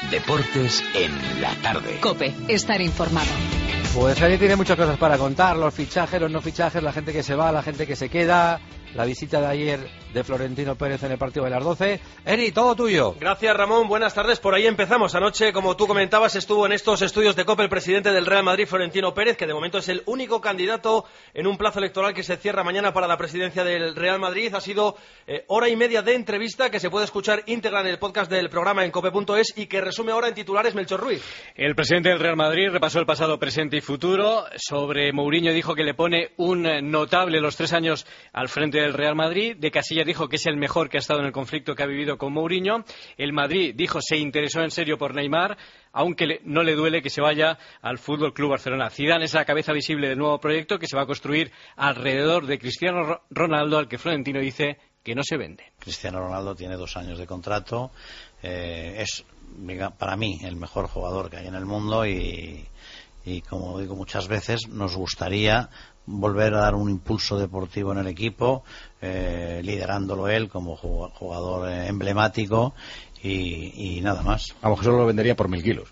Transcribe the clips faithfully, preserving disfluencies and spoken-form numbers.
Deportes en la tarde. COPE, estar informado. Pues ahí tiene muchas cosas para contar, los fichajes, los no fichajes, la gente que se va, la gente que se queda, la visita de ayer de Florentino Pérez en el partido de las doce. Eri, todo tuyo. Gracias, Ramón, buenas tardes. Por ahí empezamos. Anoche, como tú comentabas, estuvo en estos estudios de COPE el presidente del Real Madrid, Florentino Pérez, que de momento es el único candidato en un plazo electoral que se cierra mañana para la presidencia del Real Madrid. Ha sido eh, hora y media de entrevista que se puede escuchar íntegra en el podcast del programa en cope punto es y que resume ahora en titulares Melchor Ruiz. El presidente del Real Madrid repasó el pasado, presente y futuro. Sobre Mourinho dijo que le pone un notable los tres años al frente del Real Madrid. De Casillas dijo que es el mejor que ha estado en el conflicto que ha vivido con Mourinho. El Madrid, dijo, se interesó en serio por Neymar, aunque le, no le duele que se vaya al F C Barcelona. Zidane es la cabeza visible del nuevo proyecto que se va a construir alrededor de Cristiano Ronaldo, al que Florentino dice que no se vende. Cristiano Ronaldo tiene dos años de contrato, eh, es para mí el mejor jugador que hay en el mundo y, y como digo muchas veces, nos gustaría volver a dar un impulso deportivo en el equipo, eh, liderándolo él como jugador emblemático y, y nada más. A lo mejor solo lo vendería por mil kilos.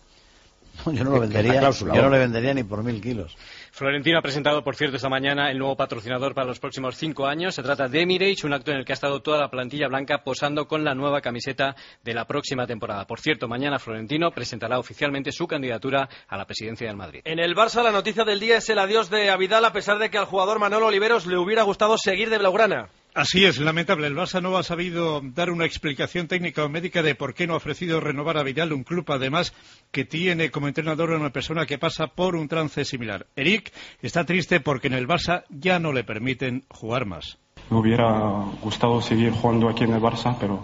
No, yo no lo vendería, cláusula, yo no le vendería ni por mil kilos. Florentino ha presentado, por cierto, esta mañana el nuevo patrocinador para los próximos cinco años. Se trata de Emirates, un acto en el que ha estado toda la plantilla blanca posando con la nueva camiseta de la próxima temporada. Por cierto, mañana Florentino presentará oficialmente su candidatura a la presidencia del Madrid. En el Barça, la noticia del día es el adiós de Vidal, a pesar de que al jugador Manolo Oliveros le hubiera gustado seguir de blaugrana. Así es, lamentable. El Barça no ha sabido dar una explicación técnica o médica de por qué no ha ofrecido renovar a Vidal, un club además que tiene como entrenador a una persona que pasa por un trance similar. Eric está triste porque en el Barça ya no le permiten jugar más. Me hubiera gustado seguir jugando aquí en el Barça, pero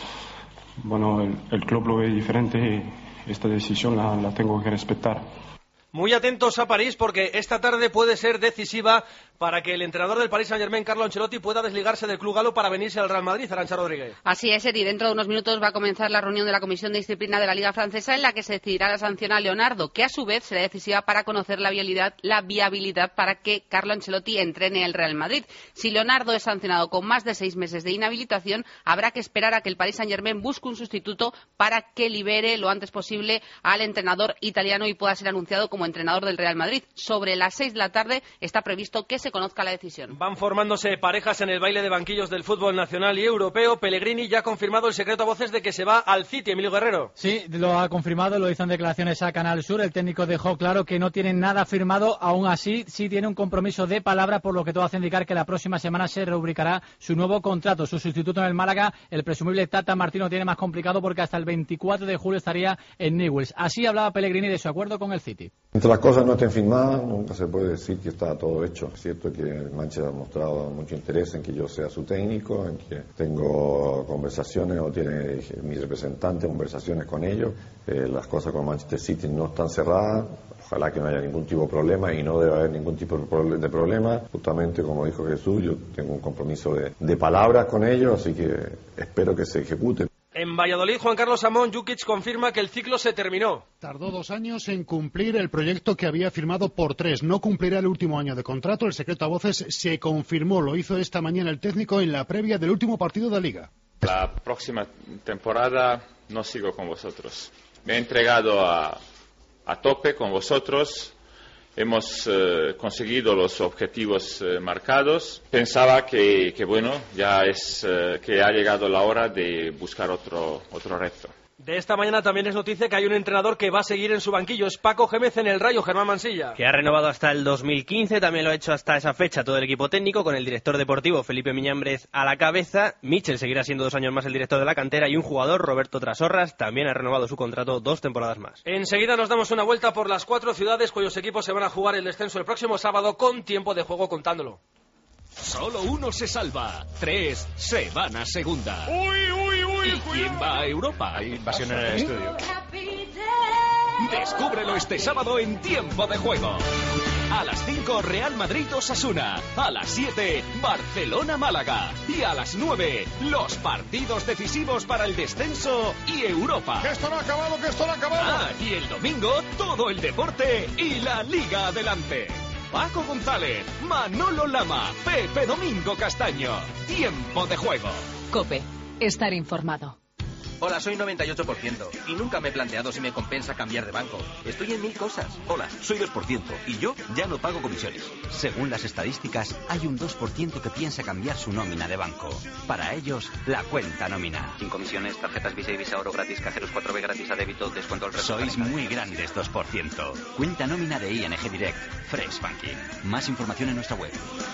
bueno, el, el club lo ve diferente y esta decisión la, la tengo que respetar. Muy atentos a París porque esta tarde puede ser decisiva para que el entrenador del Paris Saint-Germain, Carlo Ancelotti, pueda desligarse del club galo para venirse al Real Madrid. Arantxa Rodríguez. Así es, Edi. Dentro de unos minutos va a comenzar la reunión de la Comisión de Disciplina de la Liga Francesa en la que se decidirá la sanción a Leonardo, que a su vez será decisiva para conocer la viabilidad, la viabilidad para que Carlo Ancelotti entrene el Real Madrid. Si Leonardo es sancionado con más de seis meses de inhabilitación, habrá que esperar a que el Paris Saint-Germain busque un sustituto para que libere lo antes posible al entrenador italiano y pueda ser anunciado como entrenador del Real Madrid. Sobre las seis de la tarde está previsto que se conozca la decisión. Van formándose parejas en el baile de banquillos del fútbol nacional y europeo. Pellegrini ya ha confirmado el secreto a voces de que se va al City. Emilio Guerrero. Sí, lo ha confirmado, lo hizo en declaraciones a Canal Sur. El técnico dejó claro que no tiene nada firmado, aún así sí tiene un compromiso de palabra, por lo que todo hace indicar que la próxima semana se rubricará su nuevo contrato. Su sustituto en el Málaga, el presumible Tata Martino, tiene más complicado porque hasta el veinticuatro de julio estaría en Newell's. Así hablaba Pellegrini de su acuerdo con el City. Entre las cosas no estén firmadas, nunca se puede decir que está todo hecho. Es cierto que el Manchester ha mostrado mucho interés en que yo sea su técnico, en que tengo conversaciones o tiene mi representante conversaciones con ellos. Eh, las cosas con Manchester City no están cerradas. Ojalá que no haya ningún tipo de problema y no debe haber ningún tipo de problema. Justamente como dijo Jesús, yo tengo un compromiso de, de palabras con ellos, así que espero que se ejecute. En Valladolid, Juan Carlos Amón, Jukic confirma que el ciclo se terminó. Tardó dos años en cumplir el proyecto que había firmado por tres. No cumplirá el último año de contrato. El secreto a voces se confirmó. Lo hizo esta mañana el técnico en la previa del último partido de Liga. La próxima temporada no sigo con vosotros. Me he entregado a, a tope con vosotros. Hemos eh, conseguido los objetivos eh, marcados. Pensaba que, que bueno, ya es eh, que ha llegado la hora de buscar otro otro reto. De esta mañana también es noticia que hay un entrenador que va a seguir en su banquillo. Es Paco Gémez en el Rayo, Germán Mansilla. Que ha renovado hasta el dos mil quince, también lo ha hecho hasta esa fecha todo el equipo técnico, con el director deportivo Felipe Miñambres a la cabeza. Michel seguirá siendo dos años más el director de la cantera y un jugador, Roberto Trasorras, también ha renovado su contrato dos temporadas más. Enseguida nos damos una vuelta por las cuatro ciudades cuyos equipos se van a jugar el descenso el próximo sábado con tiempo de juego contándolo. Solo uno se salva, tres se van a segunda. ¡Uy, uy, uy! ¿Y quién va a Europa? Hay invasión en el estudio. Descúbrelo este sábado en Tiempo de Juego. A las cinco, Real Madrid-Osasuna. A las siete, Barcelona-Málaga. Y a las nueve, los partidos decisivos para el descenso y Europa. ¡Que esto no ha acabado, que esto no ha acabado! Ah, y el domingo, todo el deporte y la Liga adelante. Paco González, Manolo Lama, Pepe Domingo Castaño. Tiempo de Juego. COPE. Estar informado. Hola, soy noventa y ocho por ciento y nunca me he planteado si me compensa cambiar de banco. Estoy en mil cosas. Hola, soy dos por ciento y yo ya no pago comisiones. Según las estadísticas, hay un dos por ciento que piensa cambiar su nómina de banco. Para ellos, la cuenta nómina. Sin comisiones, tarjetas Visa y Visa Oro gratis, cajeros cuatro B gratis a débito, descuento al resto. Sois muy grandes, dos por ciento. Cuenta nómina de I N G Direct. Fresh Banking. Más información en nuestra web.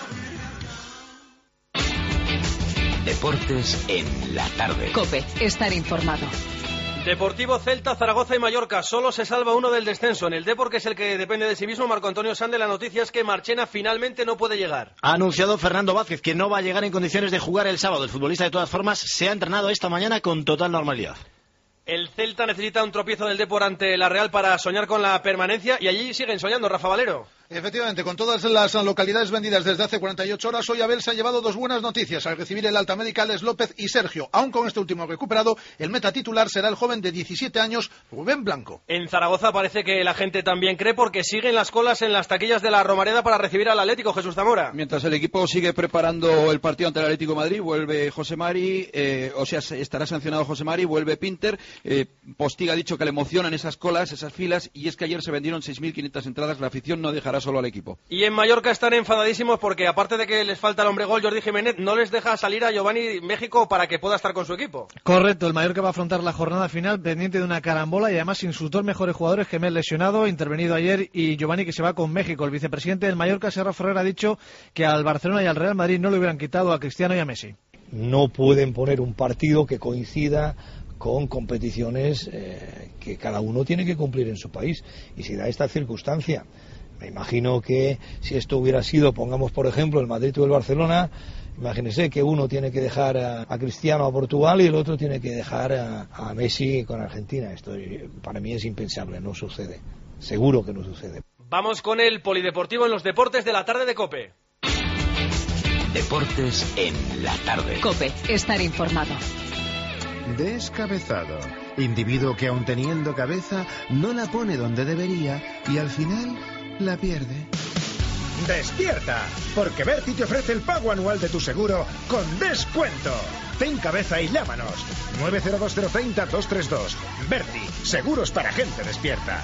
Deportes en la tarde. COPE, estar informado. Deportivo Celta, Zaragoza y Mallorca. Solo se salva uno del descenso. En el Depor, que es el que depende de sí mismo, Marco Antonio Sande, la noticia es que Marchena finalmente no puede llegar. Ha anunciado Fernando Vázquez que no va a llegar en condiciones de jugar el sábado. El futbolista, de todas formas, se ha entrenado esta mañana con total normalidad. El Celta necesita un tropiezo del Depor ante la Real para soñar con la permanencia y allí siguen soñando, Rafa Valero. Efectivamente, con todas las localidades vendidas desde hace cuarenta y ocho horas, hoy Abel se ha llevado dos buenas noticias al recibir el alta médica Les López y Sergio. Aún con este último recuperado, el meta titular será el joven de diecisiete años, Rubén Blanco. En Zaragoza parece que la gente también cree porque siguen las colas en las taquillas de la Romareda para recibir al Atlético, Jesús Zamora. Mientras el equipo sigue preparando el partido ante el Atlético de Madrid, vuelve José Mari, eh, o sea, estará sancionado José Mari, vuelve Pinter. Eh, Postiga ha dicho que le emocionan esas colas, esas filas, y es que ayer se vendieron seis mil quinientas entradas. La afición no dejará solo al equipo. Y en Mallorca están enfadadísimos porque, aparte de que les falta el hombre gol, Jordi Jiménez no les deja salir a Giovanni México para que pueda estar con su equipo. Correcto, el Mallorca va a afrontar la jornada final pendiente de una carambola y además sin sus dos mejores jugadores, Gemel lesionado, intervenido ayer, y Giovanni, que se va con México. El vicepresidente del Mallorca, Serra Ferrer, ha dicho que al Barcelona y al Real Madrid no le hubieran quitado a Cristiano y a Messi. No pueden poner un partido que coincida con competiciones eh, que cada uno tiene que cumplir en su país, y si da esta circunstancia, me imagino que si esto hubiera sido, pongamos por ejemplo, el Madrid o el Barcelona, imagínense que uno tiene que dejar a, a Cristiano a Portugal y el otro tiene que dejar a, a Messi con Argentina. Esto para mí es impensable, no sucede, seguro que no sucede. Vamos con el polideportivo en los deportes de la tarde de COPE. Deportes en la tarde. COPE, estar informado. Descabezado. Individuo que aun teniendo cabeza no la pone donde debería y al final la pierde. ¡Despierta! Porque Berti te ofrece el pago anual de tu seguro con descuento. Ten cabeza y llámanos. nueve cero dos cero tres cero dos tres dos. Berti, seguros para gente despierta.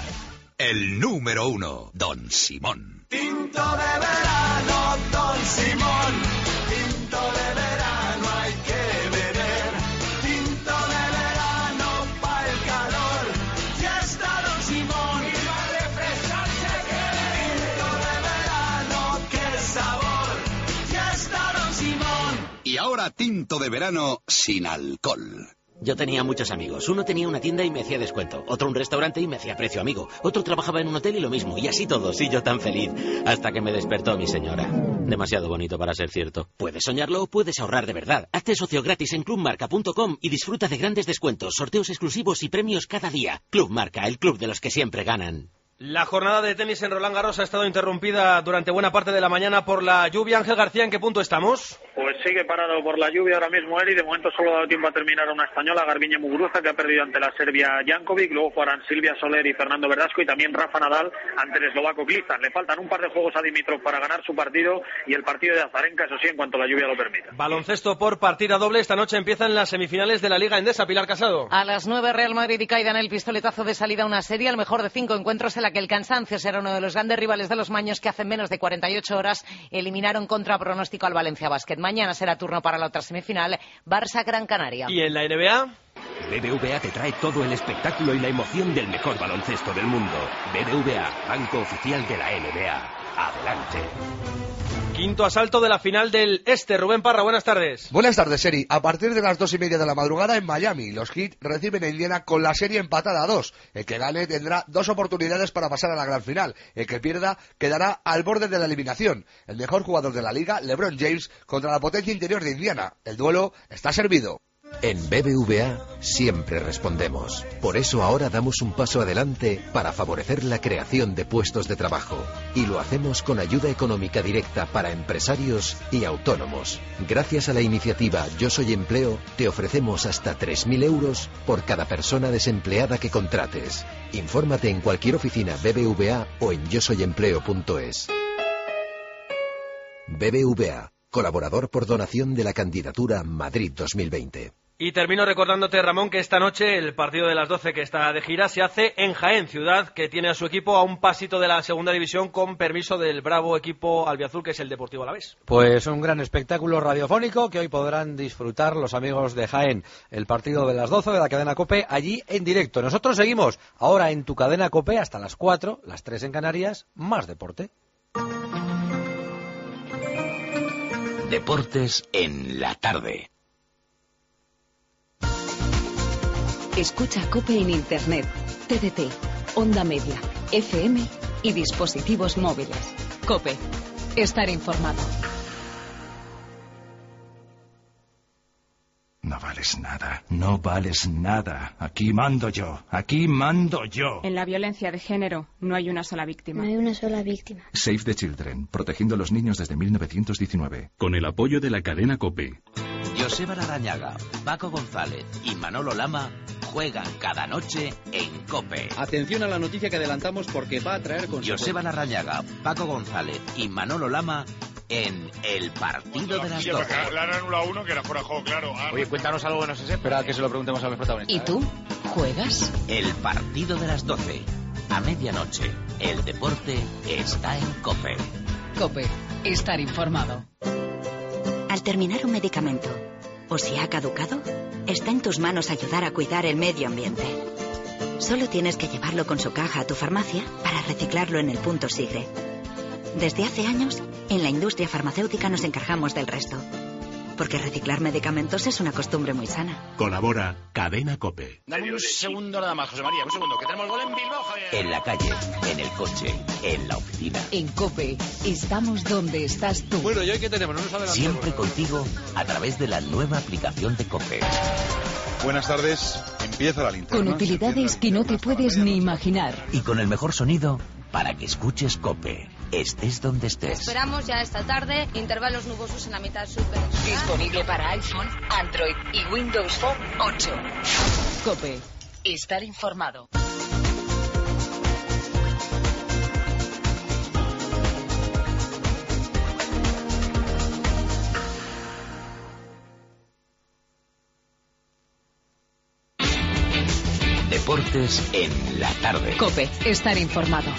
El número uno, Don Simón. Tinto de verano, Don Simón. Tinto de verano hay que beber. Tinto de verano pa' el calor. Ya está Don Simón. Y va a refrescarse que. Tinto de verano, qué sabor. Ya está Don Simón. Y ahora tinto de verano sin alcohol. Yo tenía muchos amigos. Uno tenía una tienda y me hacía descuento. Otro un restaurante y me hacía precio amigo. Otro trabajaba en un hotel y lo mismo. Y así todos. Y yo tan feliz. Hasta que me despertó mi señora. Demasiado bonito para ser cierto. Puedes soñarlo o puedes ahorrar de verdad. Hazte socio gratis en club marca punto com y disfruta de grandes descuentos, sorteos exclusivos y premios cada día. Club Marca, el club de los que siempre ganan. La jornada de tenis en Roland Garros ha estado interrumpida durante buena parte de la mañana por la lluvia. Ángel García, ¿en qué punto estamos? Pues sigue parado por la lluvia ahora mismo él y de momento solo ha dado tiempo a terminar una española, Garbiñe Muguruza, que ha perdido ante la serbia Jankovic. Luego jugarán Silvia Soler y Fernando Verdasco y también Rafa Nadal ante el eslovaco Klizan. Le faltan un par de juegos a Dimitrov para ganar su partido y el partido de Azarenka, eso sí, en cuanto la lluvia lo permita. Baloncesto por partida doble. Esta noche empiezan las semifinales de la Liga Endesa. Pilar Casado. A las nueve Real Madrid y CAI dan el pistoletazo de salida a una serie, al mejor de cinco encuentros en la que el cansancio se era uno de los grandes rivales de los maños que hace menos de cuarenta y ocho horas eliminaron contra pronóstico al Valencia Basket. Mañana será turno para la otra semifinal, Barça-Gran Canaria. ¿Y en la N B A? B B V A te trae todo el espectáculo y la emoción del mejor baloncesto del mundo. B B V A, banco oficial de la N B A. Adelante. Quinto asalto de la final del Este. Rubén Parra, buenas tardes. Buenas tardes, Seri. A partir de las dos y media de la madrugada en Miami, los Heat reciben a Indiana con la serie empatada a dos. El que gane tendrá dos oportunidades para pasar a la gran final. El que pierda quedará al borde de la eliminación. El mejor jugador de la liga, LeBron James, contra la potencia interior de Indiana. El duelo está servido. En B B V A siempre respondemos. Por eso ahora damos un paso adelante para favorecer la creación de puestos de trabajo. Y lo hacemos con ayuda económica directa para empresarios y autónomos. Gracias a la iniciativa Yo Soy Empleo, te ofrecemos hasta tres mil euros por cada persona desempleada que contrates. Infórmate en cualquier oficina B B V A o en yo soy empleo punto es. B B V A, colaborador por donación de la candidatura Madrid dos mil veinte. Y termino recordándote, Ramón, que esta noche el partido de las doce que está de gira se hace en Jaén, ciudad que tiene a su equipo a un pasito de la segunda división con permiso del bravo equipo albiazul que es el Deportivo Alavés. Pues un gran espectáculo radiofónico que hoy podrán disfrutar los amigos de Jaén. El partido de las doce de la cadena COPE allí en directo. Nosotros seguimos ahora en tu cadena COPE hasta las cuatro, las tres en Canarias, más deporte. Deportes en la tarde. Escucha COPE en Internet, T D T, Onda Media, F M y dispositivos móviles. COPE. Estar informado. No vales nada, no vales nada. Aquí mando yo, aquí mando yo. En la violencia de género no hay una sola víctima. No hay una sola víctima. Save the Children, protegiendo a los niños desde mil novecientos diecinueve. Con el apoyo de la cadena COPE. Joseba Larrañaga, Paco González y Manolo Lama juegan cada noche en COPE. Atención a la noticia que adelantamos porque va a traer consecuencias. Joseba Larrañaga, Paco González y Manolo Lama en el partido de las Sí, doce. le han anulado uno que era fuera de juego, claro. Ah, Oye, cuéntanos algo que no se sepa. Espera que se lo preguntemos a los protagonistas. ¿Y tú? ¿Juegas? El partido de las doce. A medianoche, el deporte está en COPE. COPE. Estar informado. Al terminar un medicamento, o si ha caducado, está en tus manos ayudar a cuidar el medio ambiente. Solo tienes que llevarlo con su caja a tu farmacia para reciclarlo en el punto Sigre. Desde hace años, en la industria farmacéutica nos encargamos del resto. Porque reciclar medicamentos es una costumbre muy sana. Colabora Cadena COPE. Dame un segundo nada más, José María, un segundo, que tenemos gol en Bilbao, Javier. En la calle, en el coche, en la oficina. En COPE, estamos donde estás tú. Bueno, ¿y hoy qué tenemos? No nos adelantemos. Siempre contigo a través de la nueva aplicación de COPE. Buenas tardes, empieza la linterna. Con utilidades que no te puedes ni imaginar. Y con el mejor sonido para que escuches COPE, estés donde estés. Esperamos ya esta tarde intervalos nubosos en la mitad sur peninsular. Disponible para iPhone, Android y Windows Phone ocho. COPE. Estar informado. Deportes en la tarde. COPE. Estar informado.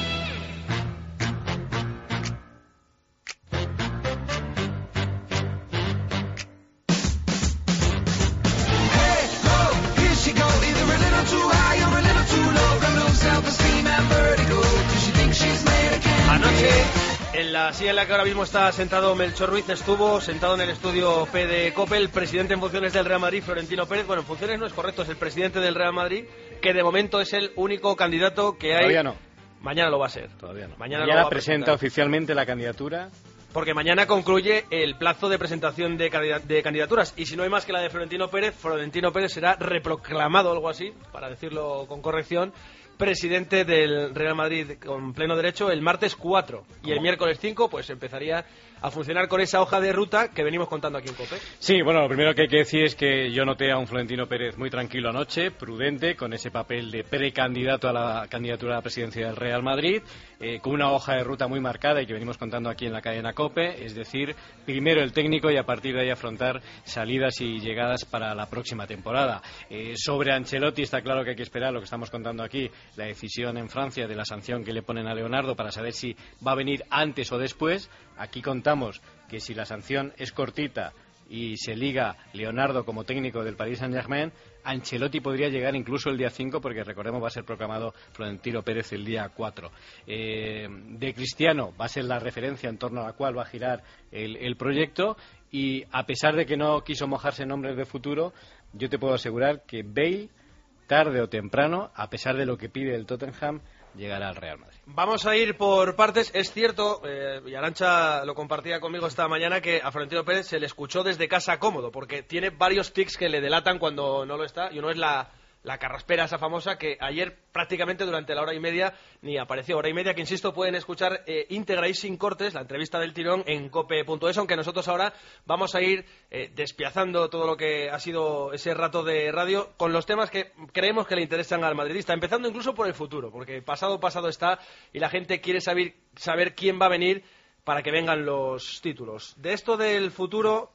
Anoche, en la silla en la que ahora mismo está sentado Melchor Ruiz, estuvo sentado en el estudio P de COPE el presidente en funciones del Real Madrid, Florentino Pérez. Bueno, en funciones no es correcto, es el presidente del Real Madrid, que de momento es el único candidato que hay. Todavía no. Mañana lo va a ser. Todavía no. Mañana, Mañana lo va a presenta presentar. oficialmente la candidatura. Porque mañana concluye el plazo de presentación de, candida- de candidaturas. Y si no hay más que la de Florentino Pérez, Florentino Pérez será reproclamado, algo así, para decirlo con corrección, presidente del Real Madrid con pleno derecho el martes cuatro. Y el miércoles cinco, pues empezaría a funcionar con esa hoja de ruta que venimos contando aquí en COPE. Sí, bueno, lo primero que hay que decir es que yo noté a un Florentino Pérez muy tranquilo anoche, prudente, con ese papel de precandidato a la candidatura a la presidencia del Real Madrid, eh, con una hoja de ruta muy marcada y que venimos contando aquí en la cadena COPE, es decir, primero el técnico y a partir de ahí afrontar salidas y llegadas para la próxima temporada. Eh, sobre Ancelotti está claro que hay que esperar lo que estamos contando aquí, la decisión en Francia de la sanción que le ponen a Leonardo para saber si va a venir antes o después. Aquí contamos que si la sanción es cortita y se liga Leonardo como técnico del Paris Saint-Germain, Ancelotti podría llegar incluso el día cinco, porque recordemos va a ser proclamado Florentino Pérez el día cuatro. Eh, de Cristiano va a ser la referencia en torno a la cual va a girar el, el proyecto, y a pesar de que no quiso mojarse en nombres de futuro, yo te puedo asegurar que Bale, tarde o temprano, a pesar de lo que pide el Tottenham, llegará al Real Madrid. Vamos a ir por partes. Es cierto, eh, y Arantxa lo compartía conmigo esta mañana, que a Florentino Pérez se le escuchó desde casa cómodo, porque tiene varios tics que le delatan cuando no lo está, y uno es la, la carraspera esa famosa que ayer prácticamente durante la hora y media ni apareció. Hora y media que, insisto, pueden escuchar eh, íntegra y sin cortes la entrevista del tirón en cope punto es, aunque nosotros ahora vamos a ir eh, despiazando todo lo que ha sido ese rato de radio con los temas que creemos que le interesan al madridista, empezando incluso por el futuro, porque pasado pasado está y la gente quiere saber, saber quién va a venir para que vengan los títulos. De esto del futuro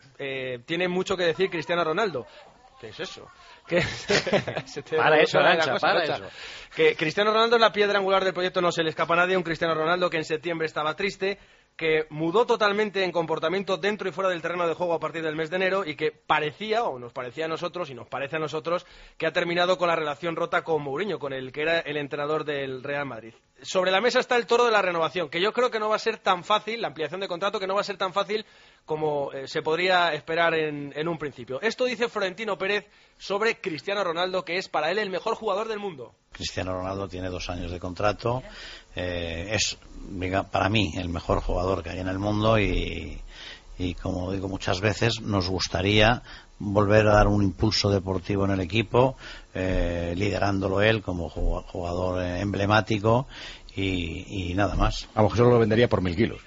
eh, tiene mucho que decir Cristiano Ronaldo. ¿Qué es eso? Que para eso, Arancha, para eso. Que Cristiano Ronaldo es la piedra angular del proyecto, no se le escapa a nadie. Un Cristiano Ronaldo que en septiembre estaba triste, que mudó totalmente en comportamiento dentro y fuera del terreno de juego a partir del mes de enero y que parecía, o nos parecía a nosotros, y nos parece a nosotros, que ha terminado con la relación rota con Mourinho, con el que era el entrenador del Real Madrid. Sobre la mesa está el toro de la renovación, que yo creo que no va a ser tan fácil, la ampliación de contrato, que no va a ser tan fácil como eh, se podría esperar en, en un principio. Esto dice Florentino Pérez sobre Cristiano Ronaldo, que es para él el mejor jugador del mundo. Cristiano Ronaldo tiene dos años de contrato, eh, es para mí el mejor jugador que hay en el mundo y, y como digo muchas veces, nos gustaría volver a dar un impulso deportivo en el equipo, eh, liderándolo él como jugador emblemático y, y nada más. A lo mejor lo vendería por mil kilos.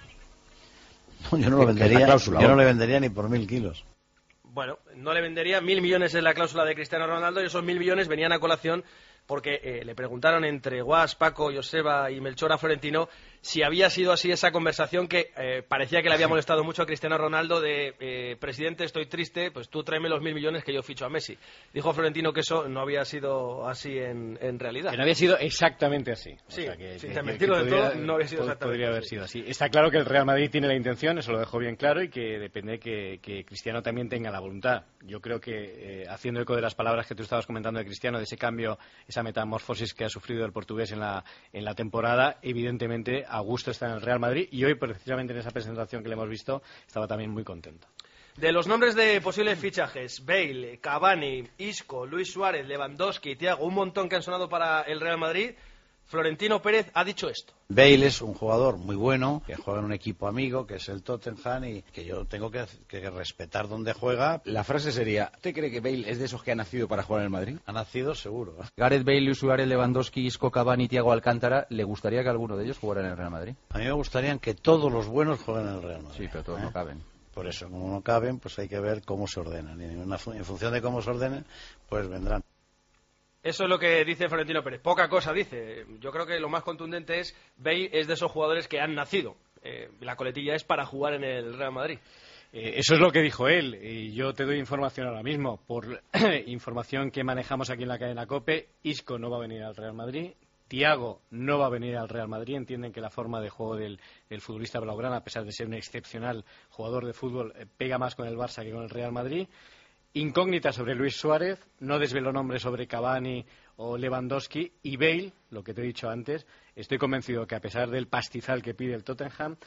No, yo no lo vendería, yo no le vendería ni por mil kilos. Bueno, no le vendería, mil millones es la cláusula de Cristiano Ronaldo y esos mil millones venían a colación porque eh, le preguntaron entre Guas, Paco, Joseba y Melchor a Florentino si había sido así esa conversación que eh, parecía que le había molestado mucho a Cristiano Ronaldo de eh, presidente, estoy triste, pues tú tráeme los mil millones que yo ficho a Messi. Dijo Florentino que eso no había sido así en, en realidad. Que no había sido exactamente así. Sí, o sea, que, sin que, mentirlo del todo, no había sido exactamente podría haber así. sido así. Está claro que el Real Madrid tiene la intención, eso lo dejó bien claro, y que depende que, que Cristiano también tenga la voluntad. Yo creo que, eh, haciendo eco de las palabras que tú estabas comentando de Cristiano, de ese cambio, esa metamorfosis que ha sufrido el portugués en la, en la temporada, evidentemente a gusto está en el Real Madrid y hoy precisamente en esa presentación que le hemos visto estaba también muy contento. De los nombres de posibles fichajes, Bale, Cavani, Isco, Luis Suárez, Lewandowski, Thiago, un montón que han sonado para el Real Madrid, Florentino Pérez ha dicho esto. Bale es un jugador muy bueno, que juega en un equipo amigo, que es el Tottenham, y que yo tengo que, que respetar donde juega. La frase sería, ¿usted cree que Bale es de esos que ha nacido para jugar en el Madrid? Ha nacido seguro. Gareth Bale, Luis Suárez, Lewandowski, Isco, Cavani, Thiago Alcántara, ¿le gustaría que alguno de ellos jugara en el Real Madrid? A mí me gustaría que todos los buenos jueguen en el Real Madrid. Sí, pero todos ¿eh? no caben. Por eso, como no caben, pues hay que ver cómo se ordenan. Y en, una, en función de cómo se ordenen, pues vendrán. Eso es lo que dice Florentino Pérez. Poca cosa dice. Yo creo que lo más contundente es Bale es de esos jugadores que han nacido. Eh, la coletilla es para jugar en el Real Madrid. Eh, eso es lo que dijo él. Y yo te doy información ahora mismo. Por información que manejamos aquí en la cadena COPE, Isco no va a venir al Real Madrid. Thiago no va a venir al Real Madrid. Entienden que la forma de juego del, del futbolista blaugrana, a pesar de ser un excepcional jugador de fútbol, eh, pega más con el Barça que con el Real Madrid. Incógnita sobre Luis Suárez, no desvelo nombres sobre Cavani o Lewandowski, y Bale, lo que te he dicho antes, estoy convencido que a pesar del pastizal que pide el Tottenham,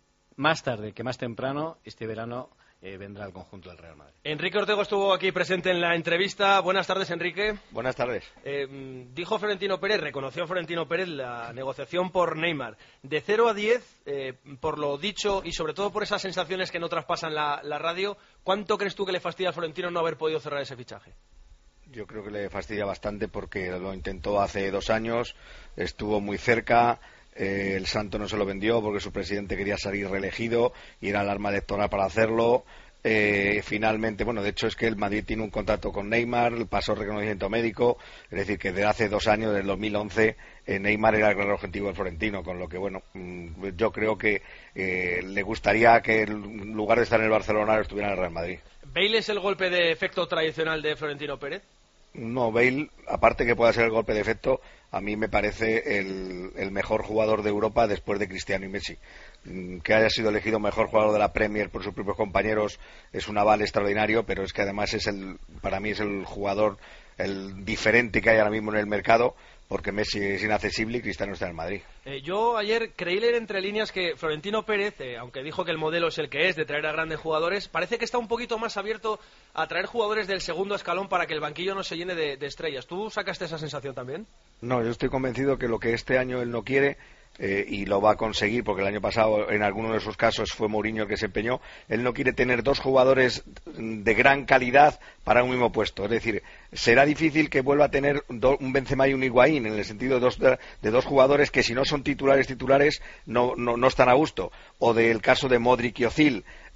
más tarde que más temprano, este verano eh, vendrá al conjunto del Real Madrid. Enrique Ortego estuvo aquí presente en la entrevista. Buenas tardes, Enrique. Buenas tardes. Eh, dijo Florentino Pérez, reconoció Florentino Pérez la negociación por Neymar. De cero a diez, eh, por lo dicho y sobre todo por esas sensaciones que no traspasan la, la radio, ¿cuánto crees tú que le fastidia a Florentino no haber podido cerrar ese fichaje? Yo creo que le fastidia bastante porque lo intentó hace dos años, estuvo muy cerca. Eh, el Santo no se lo vendió porque su presidente quería salir reelegido y era el arma electoral para hacerlo. Eh, finalmente, bueno, de hecho es que el Madrid tiene un contrato con Neymar, pasó reconocimiento médico, es decir, que desde hace dos años, desde el dos mil once, eh, Neymar era el gran objetivo del Florentino, con lo que, bueno, mmm, yo creo que eh, le gustaría que en lugar de estar en el Barcelona estuviera en el Real Madrid. ¿Bale es el golpe de efecto tradicional de Florentino Pérez? No, Bale, aparte que pueda ser el golpe de efecto, a mí me parece el, el mejor jugador de Europa después de Cristiano y Messi. Que haya sido elegido mejor jugador de la Premier por sus propios compañeros es un aval extraordinario, pero es que además es el, para mí es el jugador el diferente que hay ahora mismo en el mercado, porque Messi es inaccesible y Cristiano está en el Madrid. Eh, yo ayer creí leer entre líneas que Florentino Pérez, eh, aunque dijo que el modelo es el que es, de traer a grandes jugadores, parece que está un poquito más abierto a traer jugadores del segundo escalón para que el banquillo no se llene de, de estrellas. ¿Tú sacaste esa sensación también? No, yo estoy convencido que lo que este año él no quiere, eh, y lo va a conseguir, porque el año pasado en alguno de sus casos fue Mourinho el que se empeñó, él no quiere tener dos jugadores de gran calidad para un mismo puesto. Es decir, será difícil que vuelva a tener do, un Benzema y un Higuaín, en el sentido de dos, de, de dos jugadores que si no son titulares titulares no, no, no están a gusto. O del caso de Modric y Özil.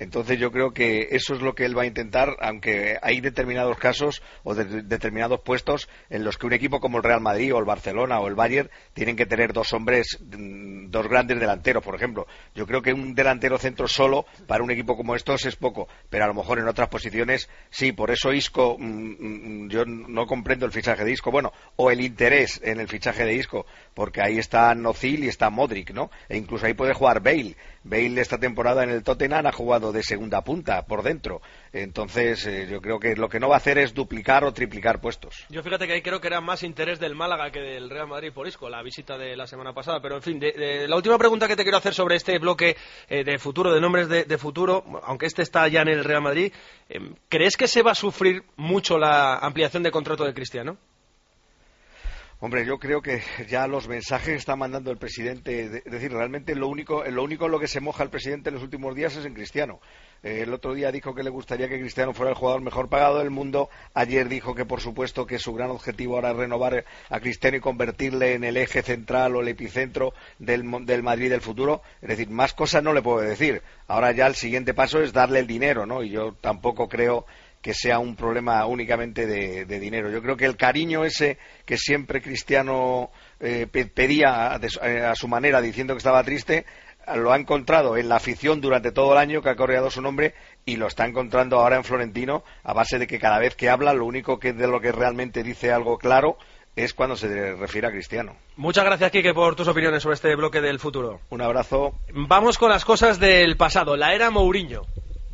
Entonces yo creo que eso es lo que él va a intentar, aunque hay determinados casos o de, de determinados puestos en los que un equipo como el Real Madrid o el Barcelona o el Bayern tienen que tener dos hombres, dos grandes delanteros, por ejemplo. Yo creo que un delantero centro solo para un equipo como estos es poco, pero a lo mejor en otras posiciones sí. Por eso Isco, mmm, yo no comprendo el fichaje de Isco, bueno, o el interés en el fichaje de Isco, porque ahí está Nozil y está Modric, ¿no? E incluso ahí puede jugar Bale. Bale esta temporada en el Tottenham ha jugado de segunda punta por dentro. Entonces eh, yo creo que lo que no va a hacer es duplicar o triplicar puestos. Yo fíjate que ahí creo que era más interés del Málaga que del Real Madrid por Isco, la visita de la semana pasada. Pero en fin, de, de, la última pregunta que te quiero hacer sobre este bloque eh, de futuro, de nombres de, de futuro, aunque este está ya en el Real Madrid, eh, ¿crees que se va a sufrir mucho la ampliación de contrato de Cristiano? Hombre, yo creo que ya los mensajes que está mandando el presidente, es decir, realmente lo único, lo único en lo que se moja el presidente en los últimos días es en Cristiano. Eh, el otro día dijo que le gustaría que Cristiano fuera el jugador mejor pagado del mundo. Ayer dijo que, por supuesto, que su gran objetivo ahora es renovar a Cristiano y convertirle en el eje central o el epicentro del, del Madrid del futuro. Es decir, más cosas no le puedo decir. Ahora ya el siguiente paso es darle el dinero, ¿no? Y yo tampoco creo que sea un problema únicamente de, de dinero. Yo creo que el cariño ese que siempre Cristiano eh, pedía a, a su manera, diciendo que estaba triste, lo ha encontrado en la afición durante todo el año que ha coreado su nombre, y lo está encontrando ahora en Florentino, a base de que cada vez que habla, lo único que de lo que realmente dice algo claro es cuando se refiere a Cristiano. Muchas gracias, Quique, por tus opiniones sobre este bloque del futuro. Un abrazo. Vamos con las cosas del pasado, la era Mourinho.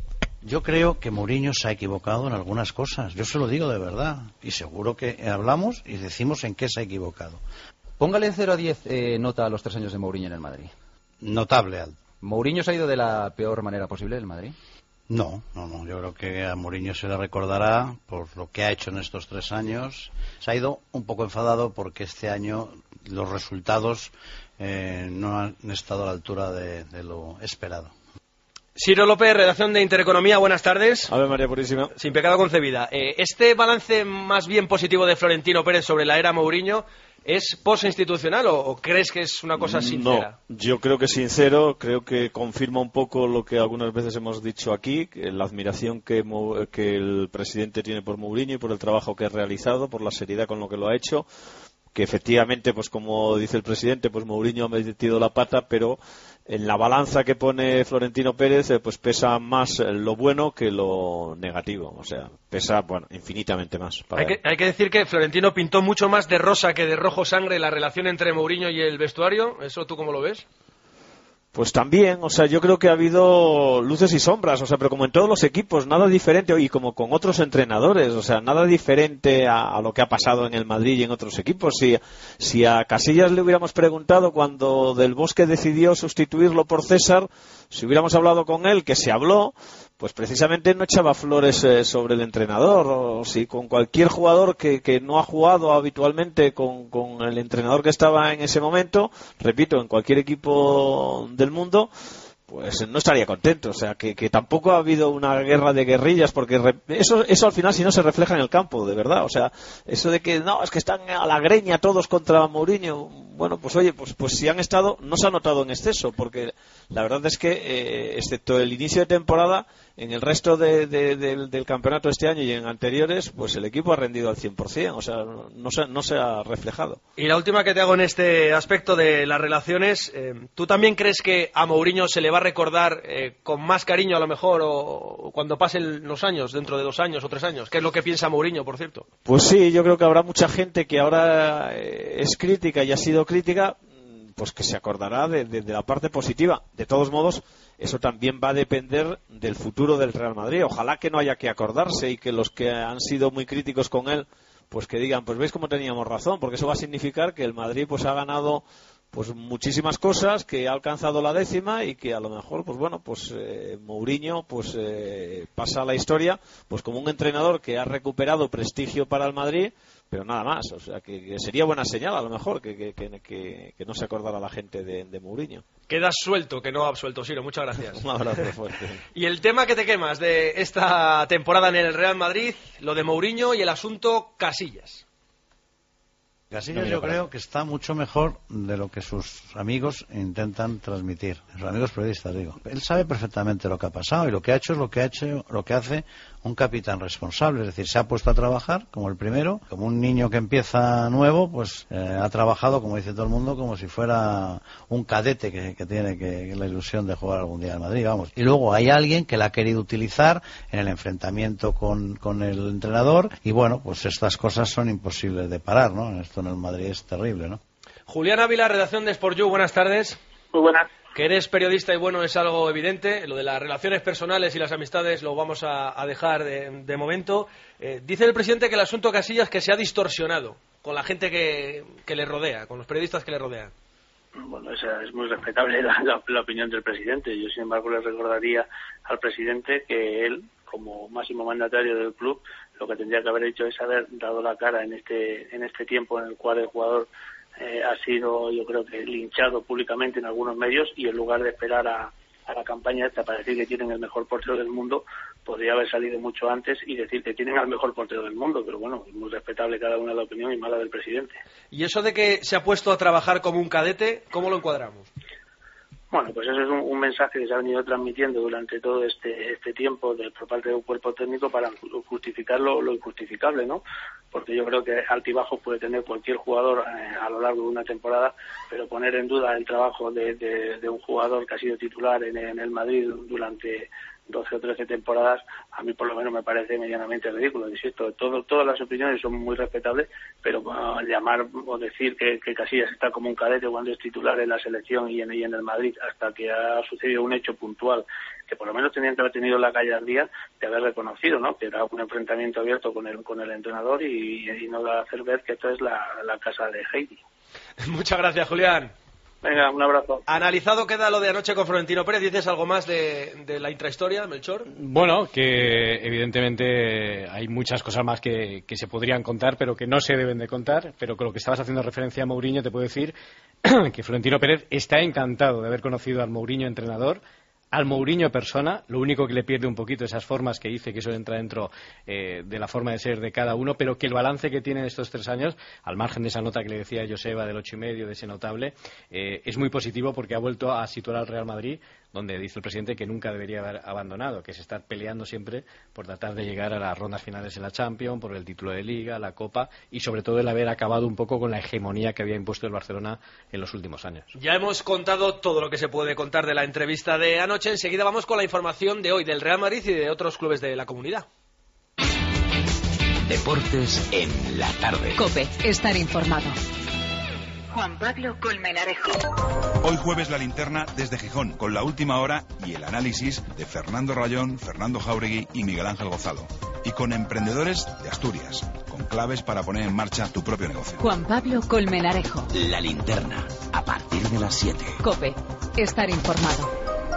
Yo creo que Mourinho se ha equivocado en algunas cosas. Yo se lo digo de verdad. Y seguro que hablamos y decimos en qué se ha equivocado. Póngale en cero a diez eh, nota a los tres años de Mourinho en el Madrid. Notable alto. ¿Mourinho se ha ido de la peor manera posible del Madrid? No, no, no. Yo creo que a Mourinho se le recordará por lo que ha hecho en estos tres años. Se ha ido un poco enfadado porque este año los resultados eh, no han estado a la altura de, de lo esperado. Ciro López, redacción de Intereconomía, buenas tardes. A ver, María Purísima. Sin pecado concebida. Eh, este balance más bien positivo de Florentino Pérez sobre la era Mourinho, ¿es posinstitucional o, o crees que es una cosa sincera? No, yo creo que es sincero, creo que confirma un poco lo que algunas veces hemos dicho aquí, que la admiración que, que el presidente tiene por Mourinho y por el trabajo que ha realizado, por la seriedad con lo que lo ha hecho, que efectivamente, pues como dice el presidente, pues Mourinho ha metido la pata, pero en la balanza que pone Florentino Pérez, eh, pues pesa más lo bueno que lo negativo. O sea, pesa, bueno, infinitamente más. Para hay, que, hay que decir que Florentino pintó mucho más de rosa que de rojo sangre la relación entre Mourinho y el vestuario. ¿Eso tú cómo lo ves? Pues también, o sea, yo creo que ha habido luces y sombras, o sea, pero como en todos los equipos, nada diferente, y como con otros entrenadores, o sea, nada diferente a, a lo que ha pasado en el Madrid y en otros equipos. Si, si a Casillas le hubiéramos preguntado cuando Del Bosque decidió sustituirlo por César, si hubiéramos hablado con él, que se habló, pues precisamente no echaba flores eh, sobre el entrenador. O si con cualquier jugador que, que no ha jugado habitualmente con, con el entrenador que estaba en ese momento, repito, en cualquier equipo del mundo, pues no estaría contento. O sea, que, que tampoco ha habido una guerra de guerrillas, porque re, eso, eso al final si no se refleja en el campo, de verdad. O sea, eso de que no, es que están a la greña todos contra Mourinho. Bueno, pues oye, pues, pues si han estado, no se ha notado en exceso, porque la verdad es que, eh, excepto el inicio de temporada, en el resto de, de, de, del campeonato este año y en anteriores, pues el equipo ha rendido al cien por cien, o sea, no se, no se ha reflejado. Y la última que te hago en este aspecto de las relaciones, eh, ¿tú también crees que a Mourinho se le va a recordar eh, con más cariño a lo mejor, o, o cuando pasen los años, dentro de dos años o tres años? ¿Qué es lo que piensa Mourinho, por cierto? Pues sí, yo creo que habrá mucha gente que ahora eh, es crítica y ha sido crítica, pues que se acordará de, de, de la parte positiva. De todos modos, eso también va a depender del futuro del Real Madrid. Ojalá que no haya que acordarse y que los que han sido muy críticos con él, pues que digan, pues veis cómo teníamos razón, porque eso va a significar que el Madrid pues ha ganado pues muchísimas cosas, que ha alcanzado la décima y que a lo mejor, pues bueno, pues eh, Mourinho pues eh, pasa a la historia pues como un entrenador que ha recuperado prestigio para el Madrid, pero nada más. O sea, que, que sería buena señal a lo mejor que, que, que, que no se acordara la gente de, de Mourinho. Quedas suelto, que no absuelto, Siro. Muchas gracias. Un abrazo fuerte. Y el tema que te quemas de esta temporada en el Real Madrid, lo de Mourinho y el asunto Casillas. Casillas yo creo que está mucho mejor de lo que sus amigos intentan transmitir, sus amigos periodistas digo. Él sabe perfectamente lo que ha pasado y lo que ha hecho es lo que ha hecho, lo que hace un capitán responsable, es decir, se ha puesto a trabajar como el primero, como un niño que empieza nuevo, pues eh, ha trabajado, como dice todo el mundo, como si fuera un cadete que, que tiene que, que la ilusión de jugar algún día en Madrid, vamos. Y luego hay alguien que la ha querido utilizar en el enfrentamiento con, con el entrenador y bueno, pues estas cosas son imposibles de parar, ¿no? Esto en el Madrid es terrible, ¿no? Julián Ávila, redacción de Sport You, buenas tardes. Muy buenas. Que eres periodista y bueno, es algo evidente. Lo de las relaciones personales y las amistades lo vamos a, a dejar de, de momento. Eh, dice el presidente que el asunto Casillas que se ha distorsionado con la gente que, que le rodea, con los periodistas que le rodean. Bueno, esa es muy respetable la, la, la opinión del presidente. Yo, sin embargo, le recordaría al presidente que él, como máximo mandatario del club, lo que tendría que haber hecho es haber dado la cara en este en este tiempo en el cual el jugador eh, ha sido, yo creo que, linchado públicamente en algunos medios, y en lugar de esperar a, a la campaña esta para decir que tienen el mejor portero del mundo, podría haber salido mucho antes y decir que tienen al mejor portero del mundo. Pero bueno, es muy respetable cada una la opinión y mala del presidente. Y eso de que se ha puesto a trabajar como un cadete, ¿cómo lo encuadramos? Bueno, pues eso es un, un mensaje que se ha venido transmitiendo durante todo este este tiempo de, por parte del cuerpo técnico para justificar lo, lo injustificable, ¿no? Porque yo creo que altibajos puede tener cualquier jugador eh, a lo largo de una temporada, pero poner en duda el trabajo de, de, de un jugador que ha sido titular en, en el Madrid durante doce o trece temporadas, a mí por lo menos me parece medianamente ridículo. Insisto, todo, todas las opiniones son muy respetables, pero uh, llamar o decir que, que Casillas está como un cadete cuando es titular en la selección y en, y en el Madrid, hasta que ha sucedido un hecho puntual, que por lo menos tenían que haber tenido la gallardía de haber reconocido, ¿no?, que era un enfrentamiento abierto con el con el entrenador y, y no de hacer ver que esto es la, la casa de Heidi. Muchas gracias, Julián. Venga, un abrazo. Analizado queda lo de anoche con Florentino Pérez. ¿Dices algo más de, de la intrahistoria, Melchor? Bueno, que evidentemente hay muchas cosas más que, que se podrían contar, pero que no se deben de contar. Pero con lo que estabas haciendo referencia a Mourinho, te puedo decir que Florentino Pérez está encantado de haber conocido al Mourinho entrenador, al Mourinho persona. Lo único que le pierde un poquito esas formas que dice que eso entra dentro eh, de la forma de ser de cada uno, pero que el balance que tiene en estos tres años, al margen de esa nota que le decía Joseba del ocho y medio, de ese notable, eh, es muy positivo, porque ha vuelto a situar al Real Madrid donde dice el presidente que nunca debería haber abandonado, que es estar peleando siempre por tratar de llegar a las rondas finales en la Champions, por el título de Liga, la Copa, y sobre todo el haber acabado un poco con la hegemonía que había impuesto el Barcelona en los últimos años. Ya hemos contado todo lo que se puede contar de la entrevista de anoche. Enseguida vamos con la información de hoy del Real Madrid y de otros clubes de la comunidad. Deportes en la tarde. COPE, estar informado. Juan Pablo Colmenarejo. Hoy jueves la linterna desde Gijón, con la última hora y el análisis de Fernando Rayón, Fernando Jáuregui y Miguel Ángel Gozalo. Y con emprendedores de Asturias, con claves para poner en marcha tu propio negocio. Juan Pablo Colmenarejo. La linterna, a partir de las siete. COPE, estar informado.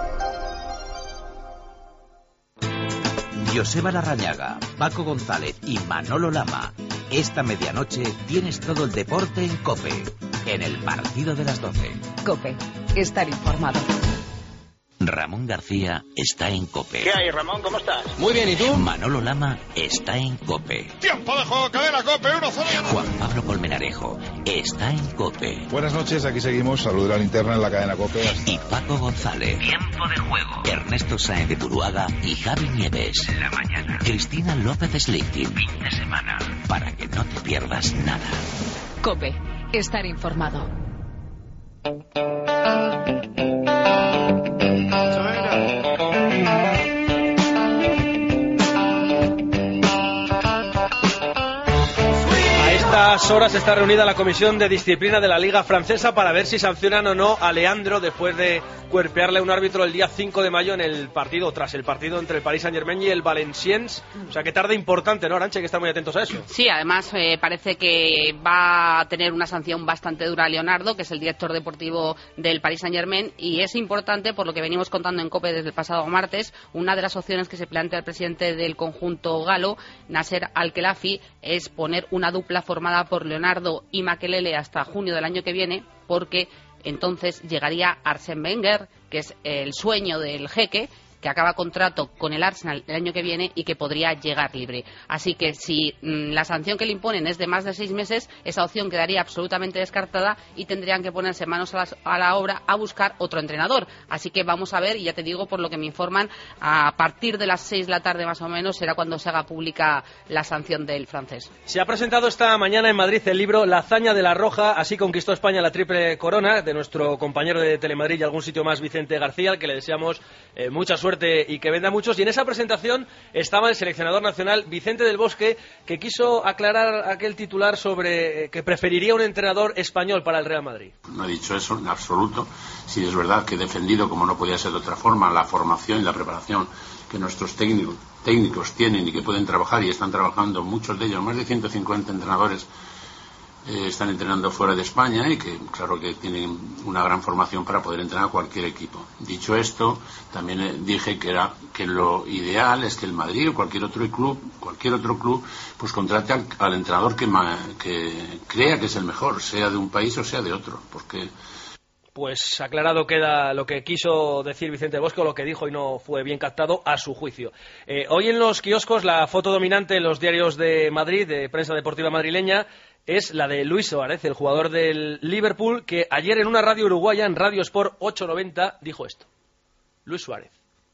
Joseba Larrañaga, Paco González y Manolo Lama. Esta medianoche tienes todo el deporte en COPE, en el partido de las doce. COPE, estar informado. Ramón García está en COPE. ¿Qué hay, Ramón? ¿Cómo estás? Muy bien, ¿y tú? Manolo Lama está en COPE. Tiempo de juego, cadena COPE, uno cero. Juan Pablo Colmenarejo está en COPE. Buenas noches, aquí seguimos. Salud de la linterna en la cadena COPE. Y Paco González. Tiempo de juego. Ernesto Sáenz de Turuaga y Javi Nieves. La mañana. Cristina López Slichting. Fin de semana. Para que no te pierdas nada. COPE, estar informado. A estas horas está reunida la Comisión de Disciplina de la Liga Francesa para ver si sancionan o no a Leandro después de cuerpearle a un árbitro el día cinco de mayo en el partido, tras el partido entre el Paris Saint-Germain y el Valenciennes. O sea, que tarde importante, ¿no, Arantxa? Hay que estar muy atentos a eso. Sí, además eh, parece que va a tener una sanción bastante dura a Leonardo, que es el director deportivo del Paris Saint-Germain, y es importante, por lo que venimos contando en COPE desde el pasado martes. Una de las opciones que se plantea el presidente del conjunto galo, Nasser Al-Khelaifi, es poner una dupla formada por Leonardo y Makelele hasta junio del año que viene, porque entonces llegaría Arsène Wenger, que es el sueño del jeque, que acaba contrato con el Arsenal el año que viene y que podría llegar libre. Así que si mmm, la sanción que le imponen es de más de seis meses, esa opción quedaría absolutamente descartada y tendrían que ponerse manos a, las, a la obra a buscar otro entrenador. Así que vamos a ver, y ya te digo, por lo que me informan, a partir de las seis de la tarde más o menos será cuando se haga pública la sanción del francés. Se ha presentado esta mañana en Madrid el libro La hazaña de la Roja, así conquistó España la triple corona, de nuestro compañero de Telemadrid y algún sitio más, Vicente García, al que le deseamos eh, mucha suerte y que venda muchos. Y en esa presentación estaba el seleccionador nacional Vicente del Bosque, que quiso aclarar aquel titular sobre eh, que preferiría un entrenador español para el Real Madrid. No he dicho eso en absoluto. Sí es verdad que he defendido, como no podía ser de otra forma, la formación y la preparación que nuestros técnicos, técnicos tienen y que pueden trabajar, y están trabajando muchos de ellos, más de ciento cincuenta entrenadores eh, están entrenando fuera de España, y que claro que tienen una gran formación para poder entrenar a cualquier equipo. Dicho esto, también eh, dije que era que lo ideal es que el Madrid o cualquier otro club, cualquier otro club, pues contrate al, al entrenador que, ma, que crea que es el mejor, sea de un país o sea de otro, porque pues aclarado queda lo que quiso decir Vicente Bosque, o lo que dijo y no fue bien captado a su juicio. Eh, hoy en los kioscos la foto dominante en los diarios de Madrid, de prensa deportiva madrileña, es la de Luis Suárez, el jugador del Liverpool, que ayer en una radio uruguaya, en Radio Sport ochocientos noventa, dijo esto. Luis Suárez.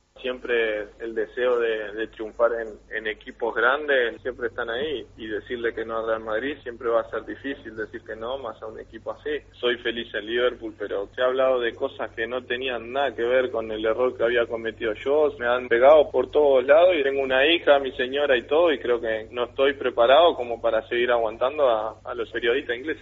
Siempre el deseo de, de triunfar en, en equipos grandes, siempre están ahí, y decirle que no al Real Madrid siempre va a ser difícil decir que no, más a un equipo así. Soy feliz en Liverpool, pero se ha hablado de cosas que no tenían nada que ver con el error que había cometido yo. Me han pegado por todos lados y tengo una hija, mi señora y todo, y creo que no estoy preparado como para seguir aguantando a, a los periodistas ingleses.